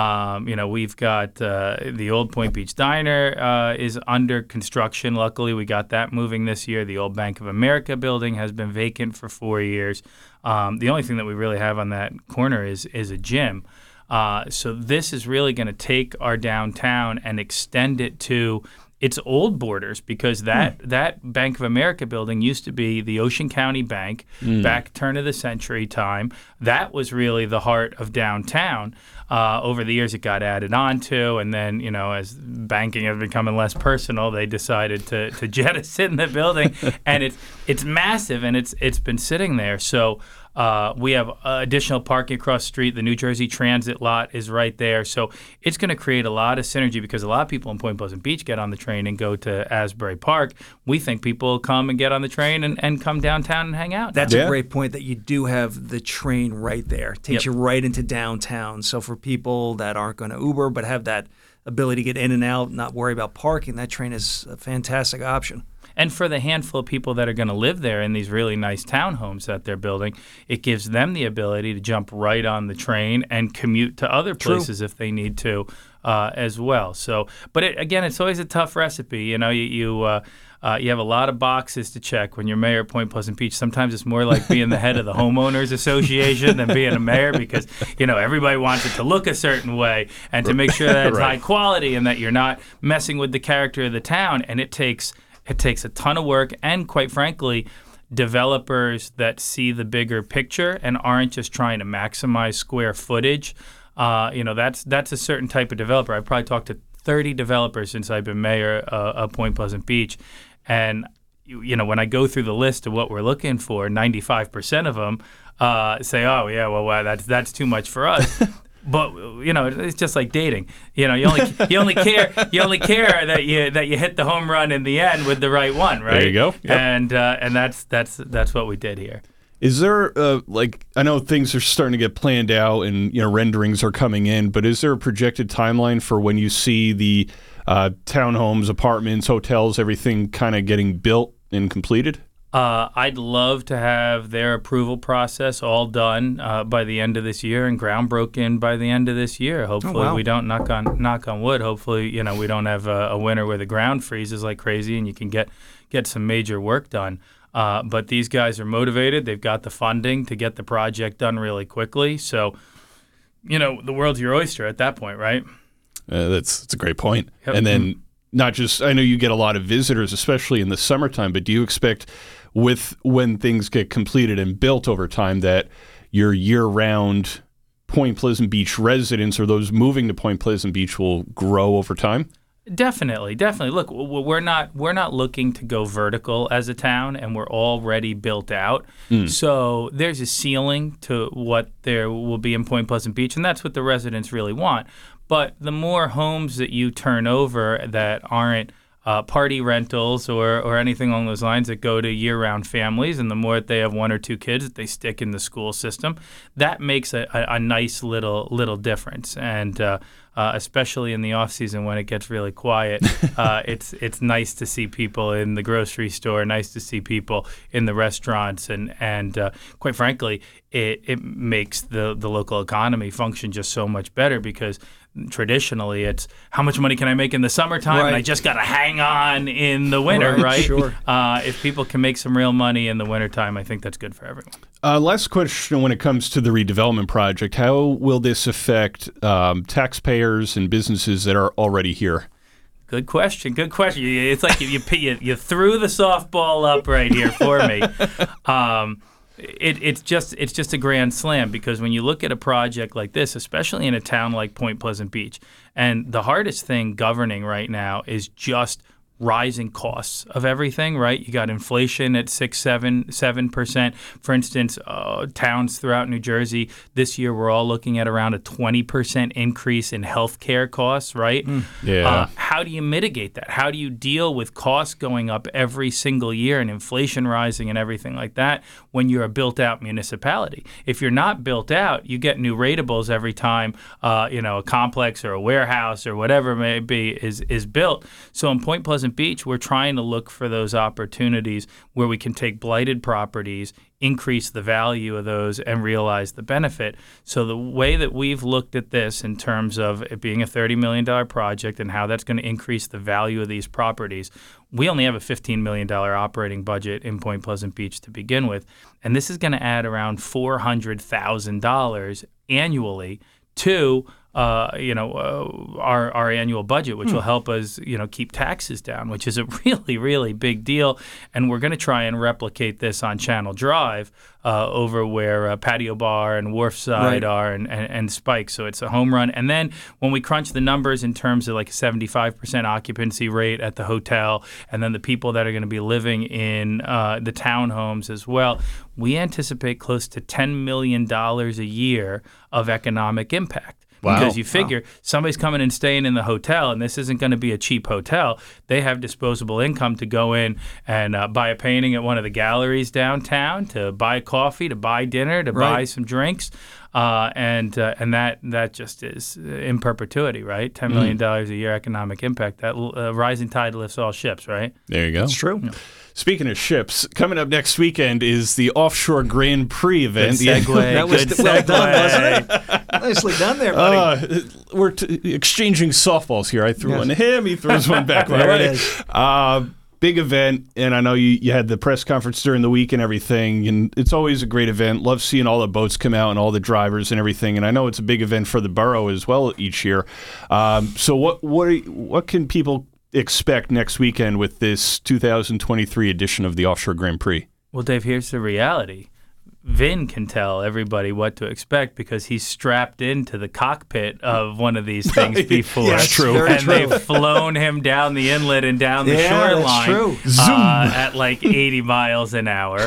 S9: We've got the old Point Beach Diner is under construction. Luckily, we got that moving this year. The old Bank of America building has been vacant for 4 years. The only thing that we really have on that corner is a gym. So this is really going to take our downtown and extend it to its old borders, because that Bank of America building used to be the Ocean County Bank back turn of the century time. That was really the heart of downtown. Over the years, it got added on to, and then, as banking has becoming less personal, they decided to jettison the building, and it's massive, and it's been sitting there. So we have additional parking across the street. The New Jersey Transit lot is right there. So it's going to create a lot of synergy, because a lot of people in Point Pleasant Beach get on the train and go to Asbury Park. We think people will come and get on the train and come downtown and hang out.
S2: That's a great point, that you do have the train right there. It takes you right into downtown. So for people that aren't going to Uber but have that ability to get in and out, not worry about parking, that train is a fantastic option.
S9: And for the handful of people that are going to live there in these really nice townhomes that they're building, it gives them the ability to jump right on the train and commute to other places if they need to as well. So, but again, it's always a tough recipe. You have a lot of boxes to check when you're mayor of Point Pleasant Beach. Sometimes it's more like being the head of the homeowners association than being a mayor, because everybody wants it to look a certain way and to make sure that it's high quality and that you're not messing with the character of the town. And it takes a ton of work, and quite frankly, developers that see the bigger picture and aren't just trying to maximize square footage. That's a certain type of developer. I've probably talked to 30 developers since I've been mayor of Point Pleasant Beach, and when I go through the list of what we're looking for, 95% of them say, "Oh yeah, well that's too much for us." But it's just like dating. You only care that you hit the home run in the end with the right one, right?
S1: There you go. Yep.
S9: And that's what we did here.
S1: Is there I know things are starting to get planned out and renderings are coming in, but is there a projected timeline for when you see the townhomes, apartments, hotels, everything kind of getting built and completed?
S9: I'd love to have their approval process all done by the end of this year and ground broken by the end of this year. Hopefully we don't knock on wood. Hopefully we don't have a winter where the ground freezes like crazy and you can get some major work done. But these guys are motivated. They've got the funding to get the project done really quickly. So, the world's your oyster at that point, right?
S1: That's a great point.
S9: Yep.
S1: And then not just, I know you get a lot of visitors, especially in the summertime, but do you expect when things get completed and built over time that your year-round Point Pleasant Beach residents or those moving to Point Pleasant Beach will grow over time?
S9: Definitely. Look, we're not looking to go vertical as a town, and we're already built out. So there's a ceiling to what there will be in Point Pleasant Beach, and that's what the residents really want. But the more homes that you turn over that aren't party rentals or anything along those lines that go to year-round families, and the more that they have 1 or 2 kids that they stick in the school system, that makes a nice little difference. And especially in the off season when it gets really quiet, it's nice to see people in the grocery store, nice to see people in the restaurants, and quite frankly, it makes the local economy function just so much better, because traditionally it's how much money can I make in the summertime, and I just got to hang on in the winter, right?
S2: Sure.
S9: If people can make some real money in the wintertime, I think that's good for everyone.
S1: Last question, when it comes to the redevelopment project, how will this affect taxpayers and businesses that are already here?
S9: Good question. It's like you threw the softball up right here for me. it's just a grand slam, because when you look at a project like this, especially in a town like Point Pleasant Beach, and the hardest thing governing right now is just rising costs of everything, right? You got inflation at 7%. For instance, towns throughout New Jersey this year, we're all looking at around a 20% increase in healthcare costs, right?
S1: Yeah.
S9: How do you mitigate that? How do you deal with costs going up every single year and inflation rising and everything like that when you're a built-out municipality? If you're not built out, you get new ratables every time, a complex or a warehouse or whatever it may be is built. So in Point Pleasant Beach, we're trying to look for those opportunities where we can take blighted properties, increase the value of those, and realize the benefit. So the way that we've looked at this in terms of it being a $30 million project and how that's going to increase the value of these properties, we only have a $15 million operating budget in Point Pleasant Beach to begin with. And this is going to add around $400,000 annually to our annual budget, which will help us, keep taxes down, which is a really, really big deal. And we're going to try and replicate this on Channel Drive over where Patio Bar and Wharfside are and Spike. So it's a home run. And then when we crunch the numbers in terms of like a 75% occupancy rate at the hotel, and then the people that are going to be living in the townhomes as well, we anticipate close to $10 million a year of economic impact.
S1: Wow.
S9: Because you figure somebody's coming and staying in the hotel, and this isn't going to be a cheap hotel. They have disposable income to go in and buy a painting at one of the galleries downtown, to buy coffee, to buy dinner, to buy some drinks. And that just is in perpetuity, right? $10 million a year economic impact. That rising tide lifts all ships, right?
S1: There you go.
S2: That's true.
S9: Yeah.
S1: Speaking of ships, coming up next weekend is the Offshore Grand Prix event.
S9: Good segue.
S2: That was well done, wasn't it? Nicely done there, buddy.
S1: We're exchanging softballs here. I threw one to him. He throws one back my way. Big event, and I know you had the press conference during the week and everything, and it's always a great event. Love seeing all the boats come out and all the drivers and everything, and I know it's a big event for the borough as well each year. So what can people expect next weekend with this 2023 edition of the Offshore Grand Prix?
S9: Well, Dave, here's the reality. Vin can tell everybody what to expect because he's strapped into the cockpit of one of these things before.
S1: Yes, true.
S9: And they've flown him down the inlet and down the shoreline at like 80 miles an hour.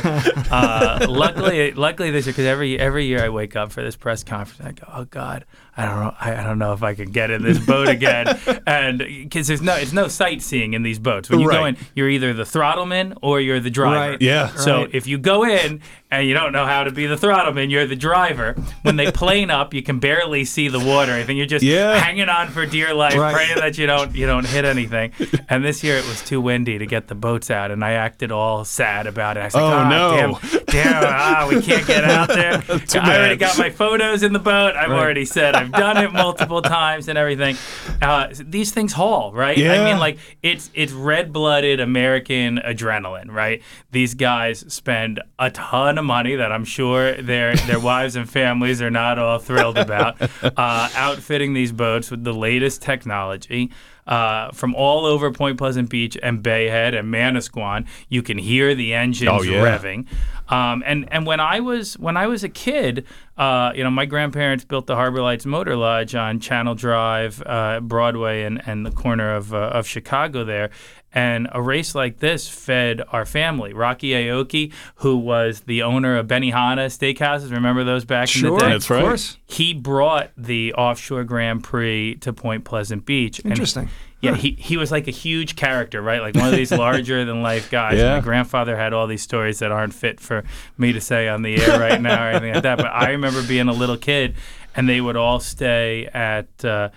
S9: Luckily this year, because every year I wake up for this press conference, I go, oh God, I don't know if I can get in this boat again. And because it's no sightseeing in these boats. When you go in, you're either the throttleman or you're the driver.
S2: Right.
S1: Yeah.
S9: So if you go in and you don't know how to be the throttleman, you're the driver. When they plane up, you can barely see the water. I think you're just hanging on for dear life, praying that you don't hit anything. And this year it was too windy to get the boats out, and I acted all sad about it. I was like, damn, we can't get out there. I already got my photos in the boat. I've already said I've done it multiple times and everything. These things haul, right?
S1: Yeah.
S9: I mean, like it's red-blooded American adrenaline, right? These guys spend a ton of money that I'm sure their wives and families are not all thrilled about, outfitting these boats with the latest technology. From all over Point Pleasant Beach and Bayhead and Manasquan, you can hear the engines revving. And when I was a kid, my grandparents built the Harbor Lights Motor Lodge on Channel Drive, Broadway, and the corner of Chicago there. And a race like this fed our family. Rocky Aoki, who was the owner of Benihana Steakhouses, remember those back in the day?
S1: Sure, that's right.
S2: Of course.
S9: He brought the Offshore Grand Prix to Point Pleasant Beach.
S2: Interesting.
S9: Yeah, he was like a huge character, right? Like one of these larger-than-life guys.
S1: Yeah.
S9: My grandfather had all these stories that aren't fit for me to say on the air right now or anything like that. But I remember being a little kid, and they would all stay at the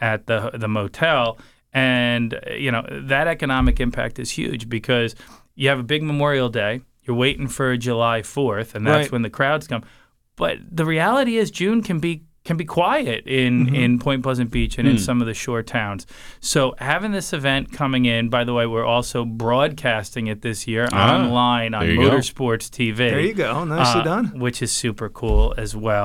S9: motel. And, that economic impact is huge because you have a big Memorial Day. You're waiting for July 4th, and that's when the crowds come. But the reality is June can be quiet in Point Pleasant Beach and in some of the shore towns. So having this event coming in, by the way, we're also broadcasting it this year online on Motorsports TV.
S2: There you go. Nicely done.
S9: Which is super cool as well.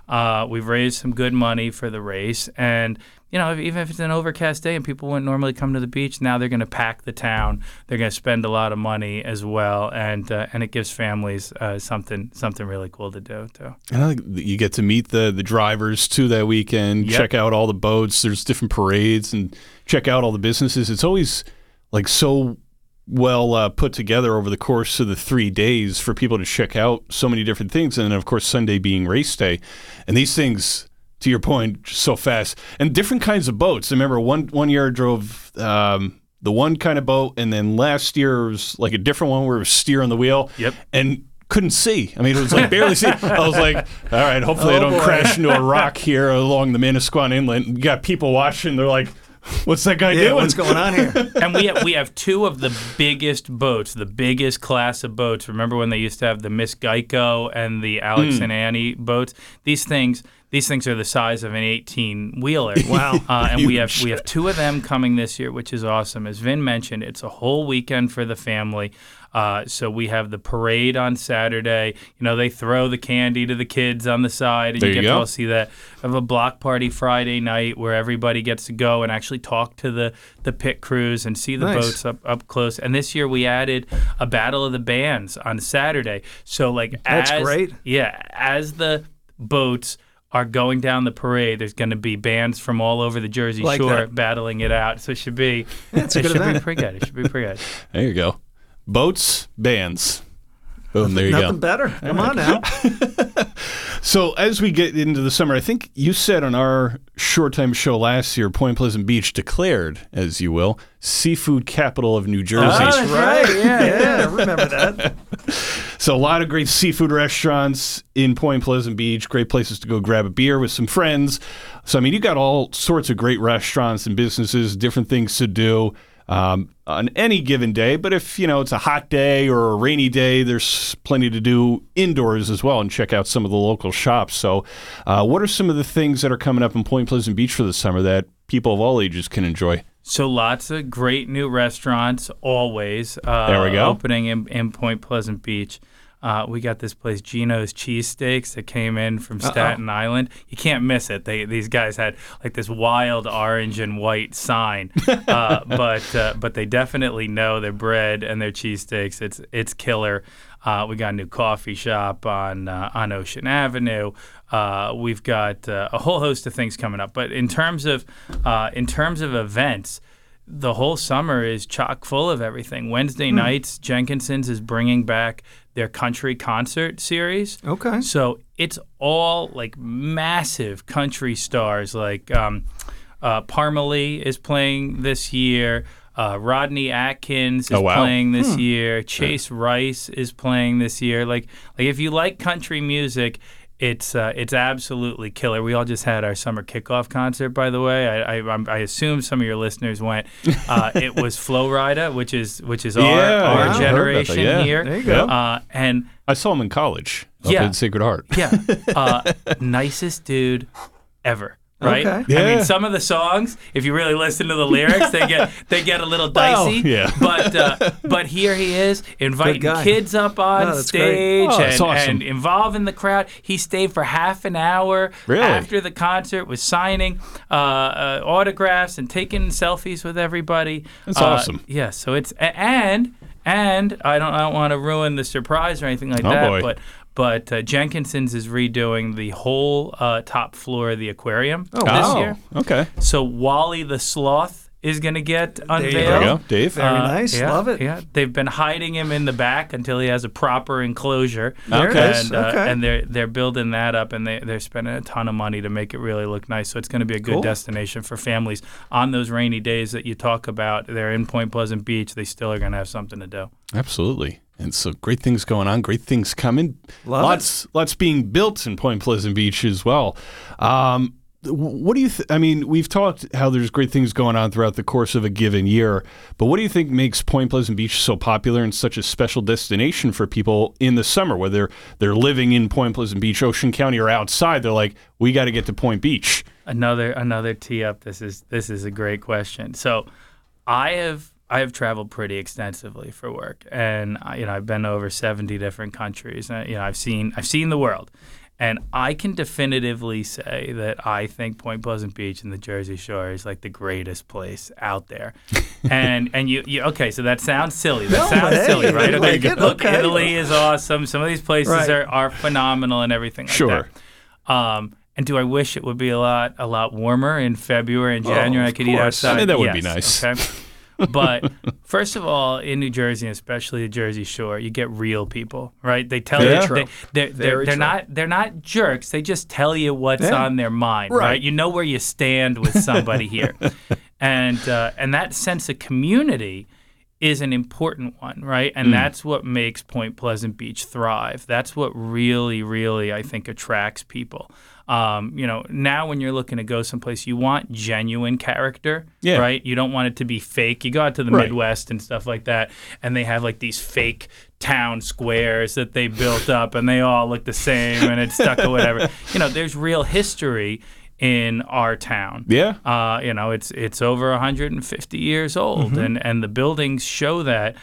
S9: We've raised some good money for the race, and even if it's an overcast day and people wouldn't normally come to the beach, now they're going to pack the town. They're going to spend a lot of money as well, and it gives families something really cool to do too.
S1: And I think you get to meet the drivers too that weekend. Yep. Check out all the boats. There's different parades, and check out all the businesses. It's always like so well put together over the course of the 3 days for people to check out so many different things, and then of course Sunday being race day, and these things, to your point, just so fast, and different kinds of boats. I remember one year I drove the one kind of boat, and then last year it was like a different one where it was steering the wheel.
S9: Yep.
S1: And couldn't see. I mean, it was like barely see. I was like, all right, hopefully I don't crash into a rock here along the Manasquan Inlet. You got people watching. They're like, what's that guy doing?
S2: What's going on here?
S9: And we have two of the biggest boats, the biggest class of boats. Remember when they used to have the Miss Geico and the Alex and Annie boats? These things are the size of an 18-wheeler.
S2: Wow.
S9: And we have two of them coming this year, which is awesome. As Vin mentioned, it's a whole weekend for the family. So we have the parade on Saturday. They throw the candy to the kids on the side, and you get to all see that. We have a block party Friday night where everybody gets to go and actually talk to the pit crews and see the boats up close. And this year we added a battle of the bands on Saturday. So
S2: that's great.
S9: Yeah, as the boats are going down the parade, there's going to be bands from all over the Jersey Shore battling it out. So it should be pretty good. It should be pretty good.
S1: There you go. Boats, bands. Boom, there you go.
S2: Nothing better. Come on now.
S1: So as we get into the summer, I think you said on our Short Time show last year, Point Pleasant Beach declared, as you will, seafood capital of New Jersey.
S2: That's right. Yeah, I remember that.
S1: So a lot of great seafood restaurants in Point Pleasant Beach, great places to go grab a beer with some friends. So, I mean, you got all sorts of great restaurants and businesses, different things to do on any given day. But if, it's a hot day or a rainy day, there's plenty to do indoors as well, and check out some of the local shops. So what are some of the things that are coming up in Point Pleasant Beach for the summer that people of all ages can enjoy?
S9: So lots of great new restaurants always
S1: there we go.
S9: Opening in Point Pleasant Beach. We got this place, Gino's Cheesesteaks, that came in from Staten Island. You can't miss it. These guys had like this wild orange and white sign, but they definitely know their bread and their cheesesteaks. It's killer. We got a new coffee shop on Ocean Avenue. We've got a whole host of things coming up. But in terms of events, the whole summer is chock full of everything. Wednesday nights, Jenkinson's is bringing back their country concert series.
S2: Okay.
S9: So it's all like massive country stars. Like Parmalee is playing this year. Rodney Atkins is playing this year. Chase Rice is playing this year. Like if you like country music, it's absolutely killer. We all just had our summer kickoff concert, by the way. I assume some of your listeners went. It was Flo Rida, which is our generation here.
S2: There you go.
S9: And
S1: I saw him in college up in Sacred Heart.
S9: Yeah, nicest dude ever. Right?
S2: Okay.
S1: Yeah.
S9: I mean, some of the songs, if you really listen to the lyrics, they get a little dicey.
S1: Yeah.
S9: But here he is inviting kids up on stage and involving the crowd. He stayed for half an hour after the concert, was signing autographs and taking selfies with everybody.
S1: That's awesome.
S9: Yeah. So it's and I don't want to ruin the surprise or anything like that.
S1: Boy.
S9: But Jenkinson's is redoing the whole top floor of the aquarium this year.
S1: Okay.
S9: So Wally the Sloth is going to get unveiled.
S1: There you go, Dave.
S2: Very nice. Love it.
S9: Yeah, they've been hiding him in the back until he has a proper enclosure. And they're building that up, and they're spending a ton of money to make it really look nice. So it's going to be a good destination for families on those rainy days that you talk about. They're in Point Pleasant Beach. They still are going to have something to do.
S1: Absolutely. And so great things going on, great things coming. Lots being built in Point Pleasant Beach as well. What do you I mean, we've talked how there's great things going on throughout the course of a given year, but what do you think makes Point Pleasant Beach so popular and such a special destination for people in the summer, whether they're living in Point Pleasant Beach, Ocean County, or outside? They're like, we got to get to Point Beach.
S9: Another tee up. This is a great question. So I have traveled pretty extensively for work, and I've been to over 70 different countries. I've seen the world, And I can definitively say that I think Point Pleasant Beach and the Jersey Shore is like the greatest place out there. and you okay, so that sounds silly. That sounds silly, right? Okay, look, Italy is awesome. Some of these places are phenomenal and everything like that. And do I wish it would be a lot warmer in February and January? I could eat outside.
S1: I mean, that would be nice.
S9: Okay. But first of all, in New Jersey, especially the Jersey Shore, you get real people, right? They tell you they're not jerks. They just tell you what's on their mind, right? You know where you stand with somebody here, and that sense of community is an important one, right? And that's what makes Point Pleasant Beach thrive. That's what really, really, I think, attracts people. Now when you're looking to go someplace, you want genuine character, right? You don't want it to be fake. You go out to the Midwest and stuff like that, and they have like these fake town squares that they built up, and they all look the same, and it's stuck or whatever. There's real history in our town.
S1: Yeah.
S9: It's over 150 years old, and the buildings show that.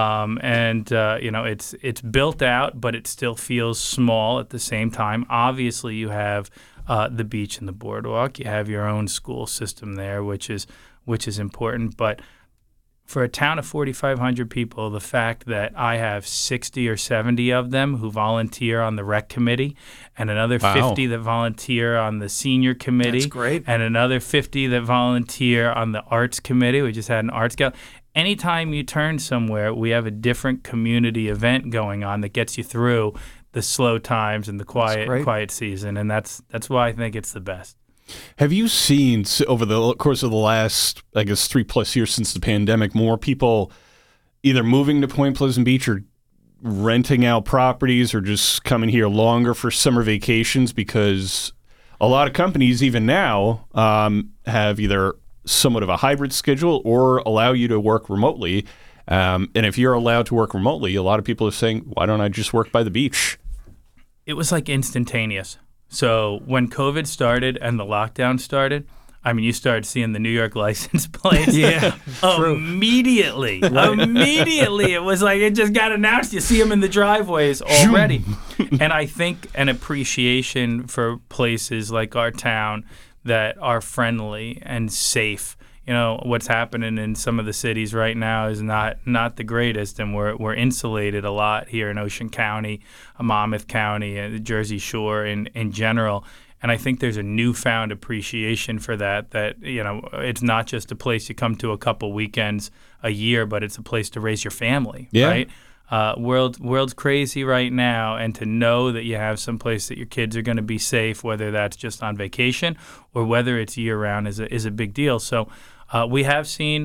S9: It's built out, but it still feels small at the same time. Obviously, you have the beach and the boardwalk. You have your own school system there, which is important. But for a town of 4,500 people, the fact that I have 60 or 70 of them who volunteer on the rec committee, and another 50 that volunteer on the senior committee,
S2: that's great,
S9: and another 50 that volunteer on the arts committee. We just had an arts gala. Anytime you turn somewhere, we have a different community event going on that gets you through the slow times and the quiet season, and that's why I think it's the best.
S1: Have you seen, over the course of the last, I guess, 3+ years since the pandemic, more people either moving to Point Pleasant Beach or renting out properties or just coming here longer for summer vacations? Because a lot of companies, even now, have either somewhat of a hybrid schedule or allow you to work remotely. And if you're allowed to work remotely, a lot of people are saying, why don't I just work by the beach?
S9: It was like instantaneous. So when COVID started and the lockdown started, I mean, you started seeing the New York license plates. Immediately. Immediately. It was like it just got announced. You see them in the driveways already. And I think an appreciation for places like our town that are friendly and safe. What's happening in some of the cities right now is not the greatest, and we're insulated a lot here in Ocean County, Monmouth County, and the Jersey Shore in general. And I think there's a newfound appreciation for that it's not just a place you come to a couple weekends a year, but it's a place to raise your family, right? World's crazy right now, and to know that you have some place that your kids are going to be safe, whether that's just on vacation or whether it's year-round, is a big deal. So we have seen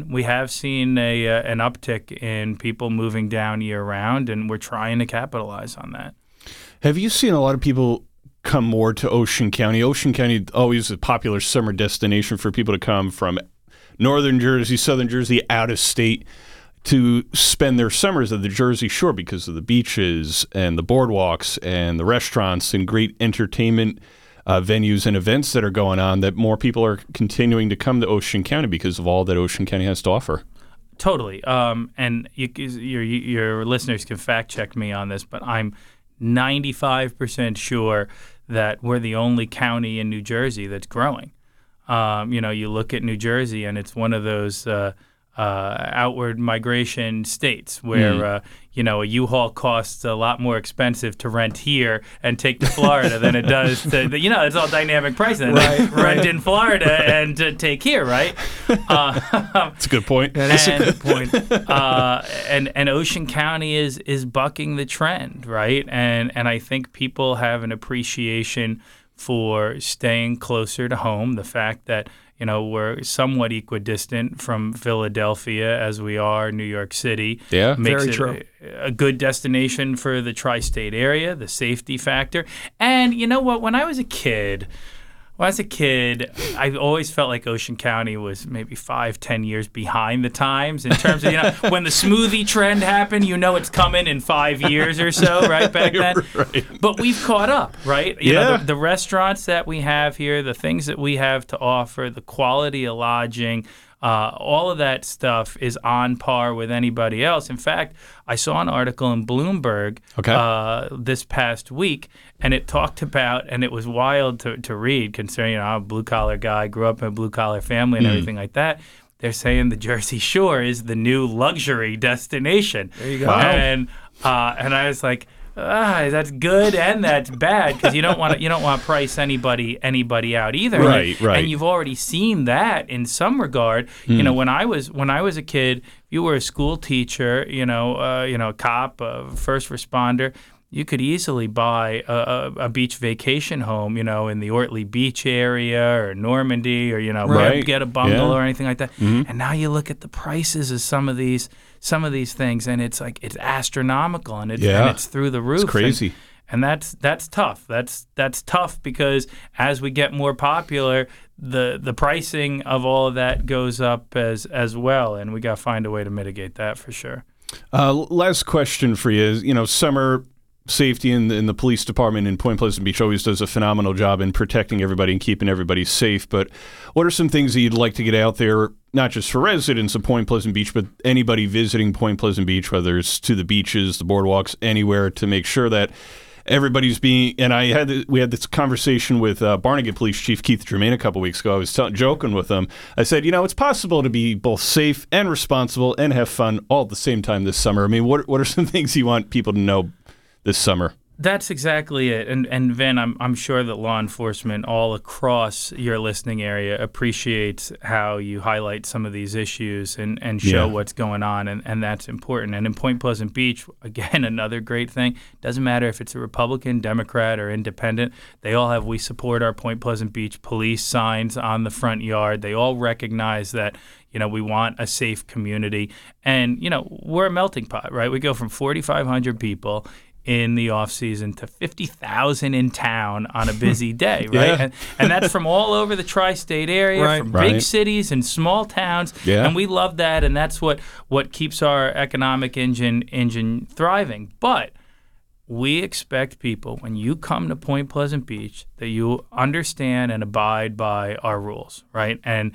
S9: an uptick in people moving down year-round, and we're trying to capitalize on that.
S1: Have you seen a lot of people come more to Ocean County? Ocean County always a popular summer destination for people to come from northern Jersey, southern Jersey, out of state, to spend their summers at the Jersey Shore because of the beaches and the boardwalks and the restaurants and great entertainment venues and events that are going on, that more people are continuing to come to Ocean County because of all that Ocean County has to offer.
S9: Totally. And your listeners can fact check me on this, but I'm 95% sure that we're the only county in New Jersey that's growing. You look at New Jersey, and it's one of those outward migration states where a U-Haul costs a lot more expensive to rent here and take to Florida than it does to it's all dynamic pricing. Rent in Florida and take here, right?
S1: That's a good point.
S2: That's a good point.
S9: And Ocean County is bucking the trend, right? And I think people have an appreciation for staying closer to home. The fact that we're somewhat equidistant from Philadelphia as we are New York City.
S1: Yeah,
S9: makes it a good destination for the tri-state area, the safety factor. And you know what? When I was a kid, I always felt like Ocean County was maybe 5-10 years behind the times in terms of, when the smoothie trend happened, it's coming in 5 years or so, right, back then.
S1: Right.
S9: But we've caught up, right? The restaurants that we have here, the things that we have to offer, the quality of lodging, All of that stuff is on par with anybody else. In fact, I saw an article in Bloomberg this past week, and it talked about, and it was wild to read, considering I'm a blue-collar guy, grew up in a blue-collar family and everything like that. They're saying the Jersey Shore is the new luxury destination.
S2: There you go.
S1: Wow.
S9: And I was like, that's good and that's bad, because you don't want to price anybody out either.
S1: Right.
S9: And you've already seen that in some regard. You know, when I was a kid, you were a school teacher, a cop, a first responder. You could easily buy a beach vacation home, in the Ortley Beach area or Normandy, or get a bungalow or anything like that. Mm-hmm. And now you look at the prices of some of these things, and it's like it's astronomical, and it's through the roof.
S1: It's crazy.
S9: And that's tough. That's tough, because as we get more popular, the pricing of all of that goes up as well, and we got to find a way to mitigate that for sure.
S1: Last question for you is, summer safety in the police department in Point Pleasant Beach always does a phenomenal job in protecting everybody and keeping everybody safe. But what are some things that you'd like to get out there, not just for residents of Point Pleasant Beach, but anybody visiting Point Pleasant Beach, whether it's to the beaches, the boardwalks, anywhere, to make sure that everybody's being? And we had this conversation with Barnegat Police Chief Keith Germain a couple weeks ago. I was joking with him. I said, it's possible to be both safe and responsible and have fun all at the same time this summer. I mean, what are some things you want people to know this summer?
S9: That's exactly it. And Vin, I'm sure that law enforcement all across your listening area appreciates how you highlight some of these issues and show what's going on, and that's important. And in Point Pleasant Beach, again, another great thing, doesn't matter if it's a Republican, Democrat, or Independent, they all have "We support our Point Pleasant Beach police" signs on the front yard. They all recognize that we want a safe community. And, we're a melting pot, right? We go from 4,500 people in the off season to 50,000 in town on a busy day, right?
S1: Yeah.
S9: And that's from all over the tri-state area, from big cities and small towns.
S1: Yeah.
S9: And we love that, and that's what keeps our economic engine thriving. But we expect people, when you come to Point Pleasant Beach, that you understand and abide by our rules, right? And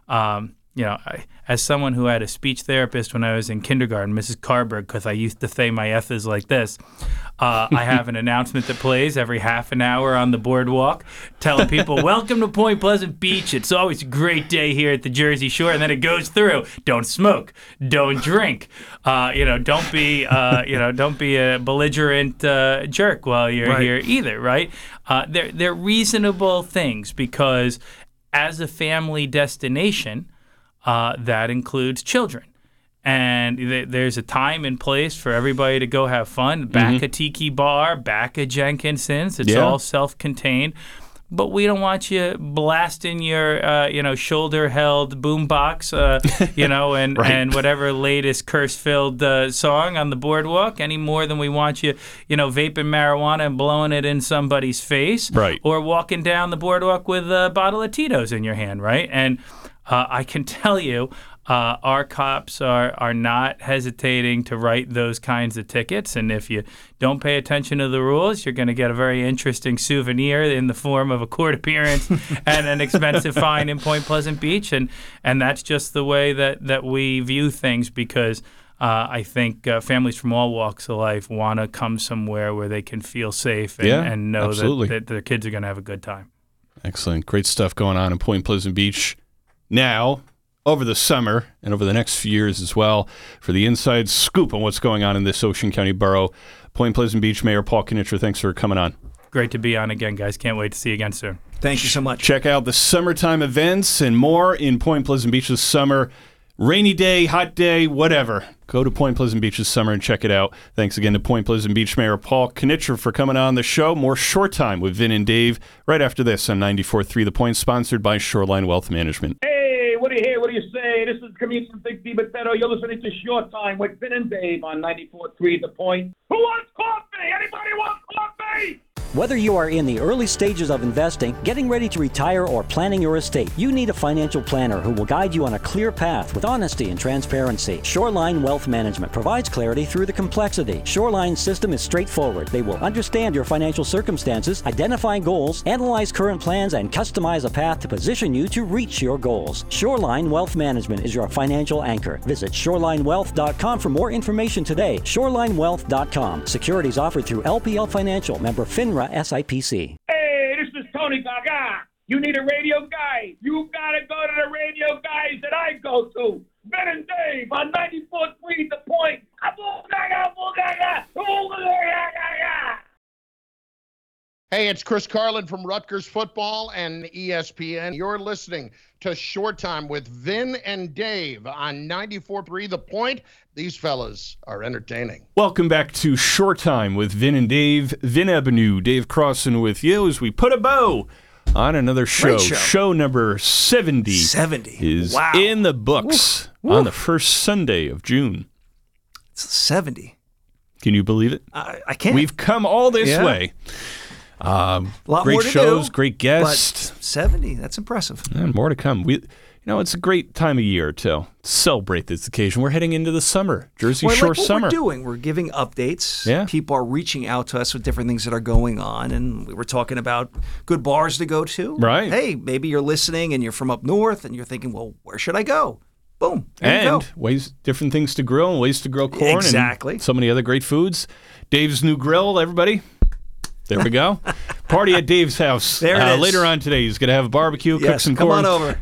S9: as someone who had a speech therapist when I was in kindergarten, Mrs. Carberg, because I used to say my S's like this, I have an announcement that plays every half an hour on the boardwalk telling people, welcome to Point Pleasant Beach. It's always a great day here at the Jersey Shore. And then it goes through, don't smoke, don't drink, don't be a belligerent jerk while you're here either, right? They're reasonable things, because as a family destination, that includes children. And there's a time and place for everybody to go have fun. Back a Tiki Bar, back a Jenkinson's. It's all self-contained. But we don't want you blasting your, shoulder-held boombox, and whatever latest curse-filled song on the boardwalk, any more than we want you, vaping marijuana and blowing it in somebody's face.
S1: Right.
S9: Or walking down the boardwalk with a bottle of Tito's in your hand, right? And I can tell you, our cops are not hesitating to write those kinds of tickets. And if you don't pay attention to the rules, you're going to get a very interesting souvenir in the form of a court appearance and an expensive fine in Point Pleasant Beach. And that's just the way that we view things, because I think families from all walks of life want to come somewhere where they can feel safe and know that their kids are going to have a good time.
S1: Excellent. Great stuff going on in Point Pleasant Beach now, over the summer, and over the next few years as well. For the inside scoop on what's going on in this Ocean County borough, Point Pleasant Beach Mayor Paul Knitcher, thanks for coming on.
S9: Great to be on again, guys. Can't wait to see you again soon.
S2: Thank you so much.
S1: Check out the summertime events and more in Point Pleasant Beach this summer. Rainy day, hot day, whatever. Go to Point Pleasant Beach this summer and check it out. Thanks again to Point Pleasant Beach Mayor Paul Knitcher for coming on the show. More Short Time with Vin and Dave right after this on 94.3 The Point, sponsored by Shoreline Wealth Management.
S10: Hey, what do you hear? What do you say? This is comedian Big D. Batetto. You're listening to Short Time with Vin and Dave on 94.3 The Point. Who wants coffee? Anybody want coffee?
S8: Whether you are in the early stages of investing, getting ready to retire, or planning your estate, you need a financial planner who will guide you on a clear path with honesty and transparency. Shoreline Wealth Management provides clarity through the complexity. Shoreline's system is straightforward. They will understand your financial circumstances, identify goals, analyze current plans, and customize a path to position you to reach your goals. Shoreline Wealth Management is your financial anchor. Visit shorelinewealth.com for more information today. Shorelinewealth.com. Securities offered through LPL Financial, member FINRA SIPC.
S10: Hey, this is Tony Gaga. You need a radio guy. You gotta go to the radio guys that I go to. Ben and Dave on 94.3 The Point.
S11: Hey, it's Chris Carlin from Rutgers Football and ESPN. You're listening to Short Time with Vin and Dave on 94.3 The Point. These fellas are entertaining.
S1: Welcome back to Short Time with Vin and Dave. Vin Avenue, Dave Crossan with you as we put a bow on another show. Show number 70.
S2: 70
S1: is in the books on the first Sunday of June.
S2: It's 70.
S1: Can you believe it?
S2: I can't.
S1: We've come all this way.
S2: A lot
S1: great
S2: more to
S1: shows,
S2: do,
S1: great guests.
S2: 70, that's impressive.
S1: And more to come. It's a great time of year to celebrate this occasion. We're heading into the summer, Jersey Shore summer.
S2: We're doing. We're giving updates.
S1: Yeah.
S2: People are reaching out to us with different things that are going on, and we were talking about good bars to go to.
S1: Right.
S2: Hey, maybe you're listening and you're from up north, and you're thinking, well, where should I go? Boom.
S1: And different things to grill and ways to grow corn.
S2: Exactly.
S1: And so many other great foods. Dave's new grill, everybody. There we go. Party at Dave's house.
S2: There it is.
S1: Later on today, he's going to have a barbecue, cook some corn.
S2: Come on over.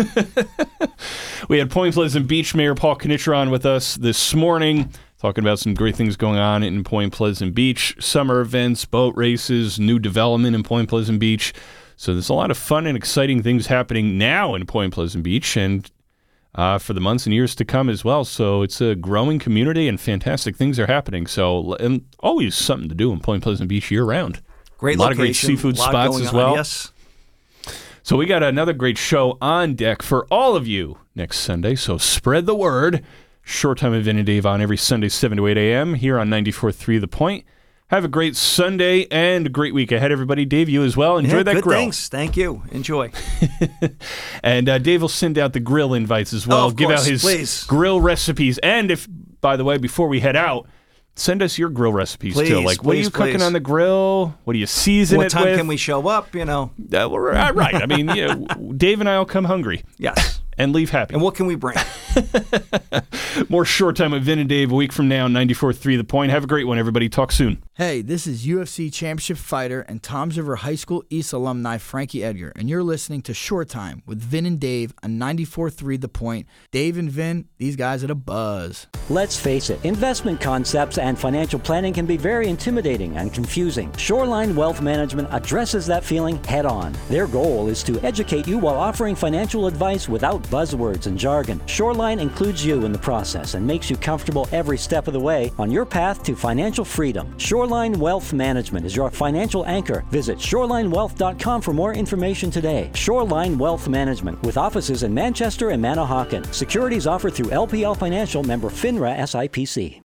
S1: We had Point Pleasant Beach Mayor Paul Knitcher on with us this morning, talking about some great things going on in Point Pleasant Beach, summer events, boat races, new development in Point Pleasant Beach. So there's a lot of fun and exciting things happening now in Point Pleasant Beach and for the months and years to come as well. So it's a growing community and fantastic things are happening. So and always something to do in Point Pleasant Beach year-round.
S2: Great
S1: a lot
S2: location,
S1: of great seafood spots as well.
S2: Yes.
S1: So we got another great show on deck for all of you next Sunday. So spread the word. Short Time with Vin and Dave on every Sunday, 7 to 8 a.m. here on 94.3 The Point. Have a great Sunday and a great week ahead, everybody. Dave, you as well. Enjoy that
S2: good
S1: grill.
S2: Thanks. Thank you. Enjoy.
S1: And Dave will send out the grill invites as well.
S2: Give out his
S1: grill recipes. And if, by the way, before we head out, send us your grill recipes too. Like, what are you cooking on the grill? What do you season it with?
S2: What time can we show up?
S1: Right. I mean, Dave and I will come hungry.
S2: Yes.
S1: And leave happy.
S2: And what can we bring?
S1: More Short Time with Vin and Dave a week from now on 94.3 The Point. Have a great one, everybody. Talk soon.
S12: Hey, this is UFC Championship fighter and Toms River High School East alumni Frankie Edgar, and you're listening to Short Time with Vin and Dave on 94.3 The Point. Dave and Vin, these guys are the buzz.
S8: Let's face it, investment concepts and financial planning can be very intimidating and confusing. Shoreline Wealth Management addresses that feeling head on. Their goal is to educate you while offering financial advice without buzzwords and jargon. Shoreline includes you in the process and makes you comfortable every step of the way on your path to financial freedom. Shoreline Wealth Management is your financial anchor. Visit shorelinewealth.com for more information today. Shoreline Wealth Management, with offices in Manchester and Manahawkin. Securities offered through LPL Financial, member FINRA SIPC.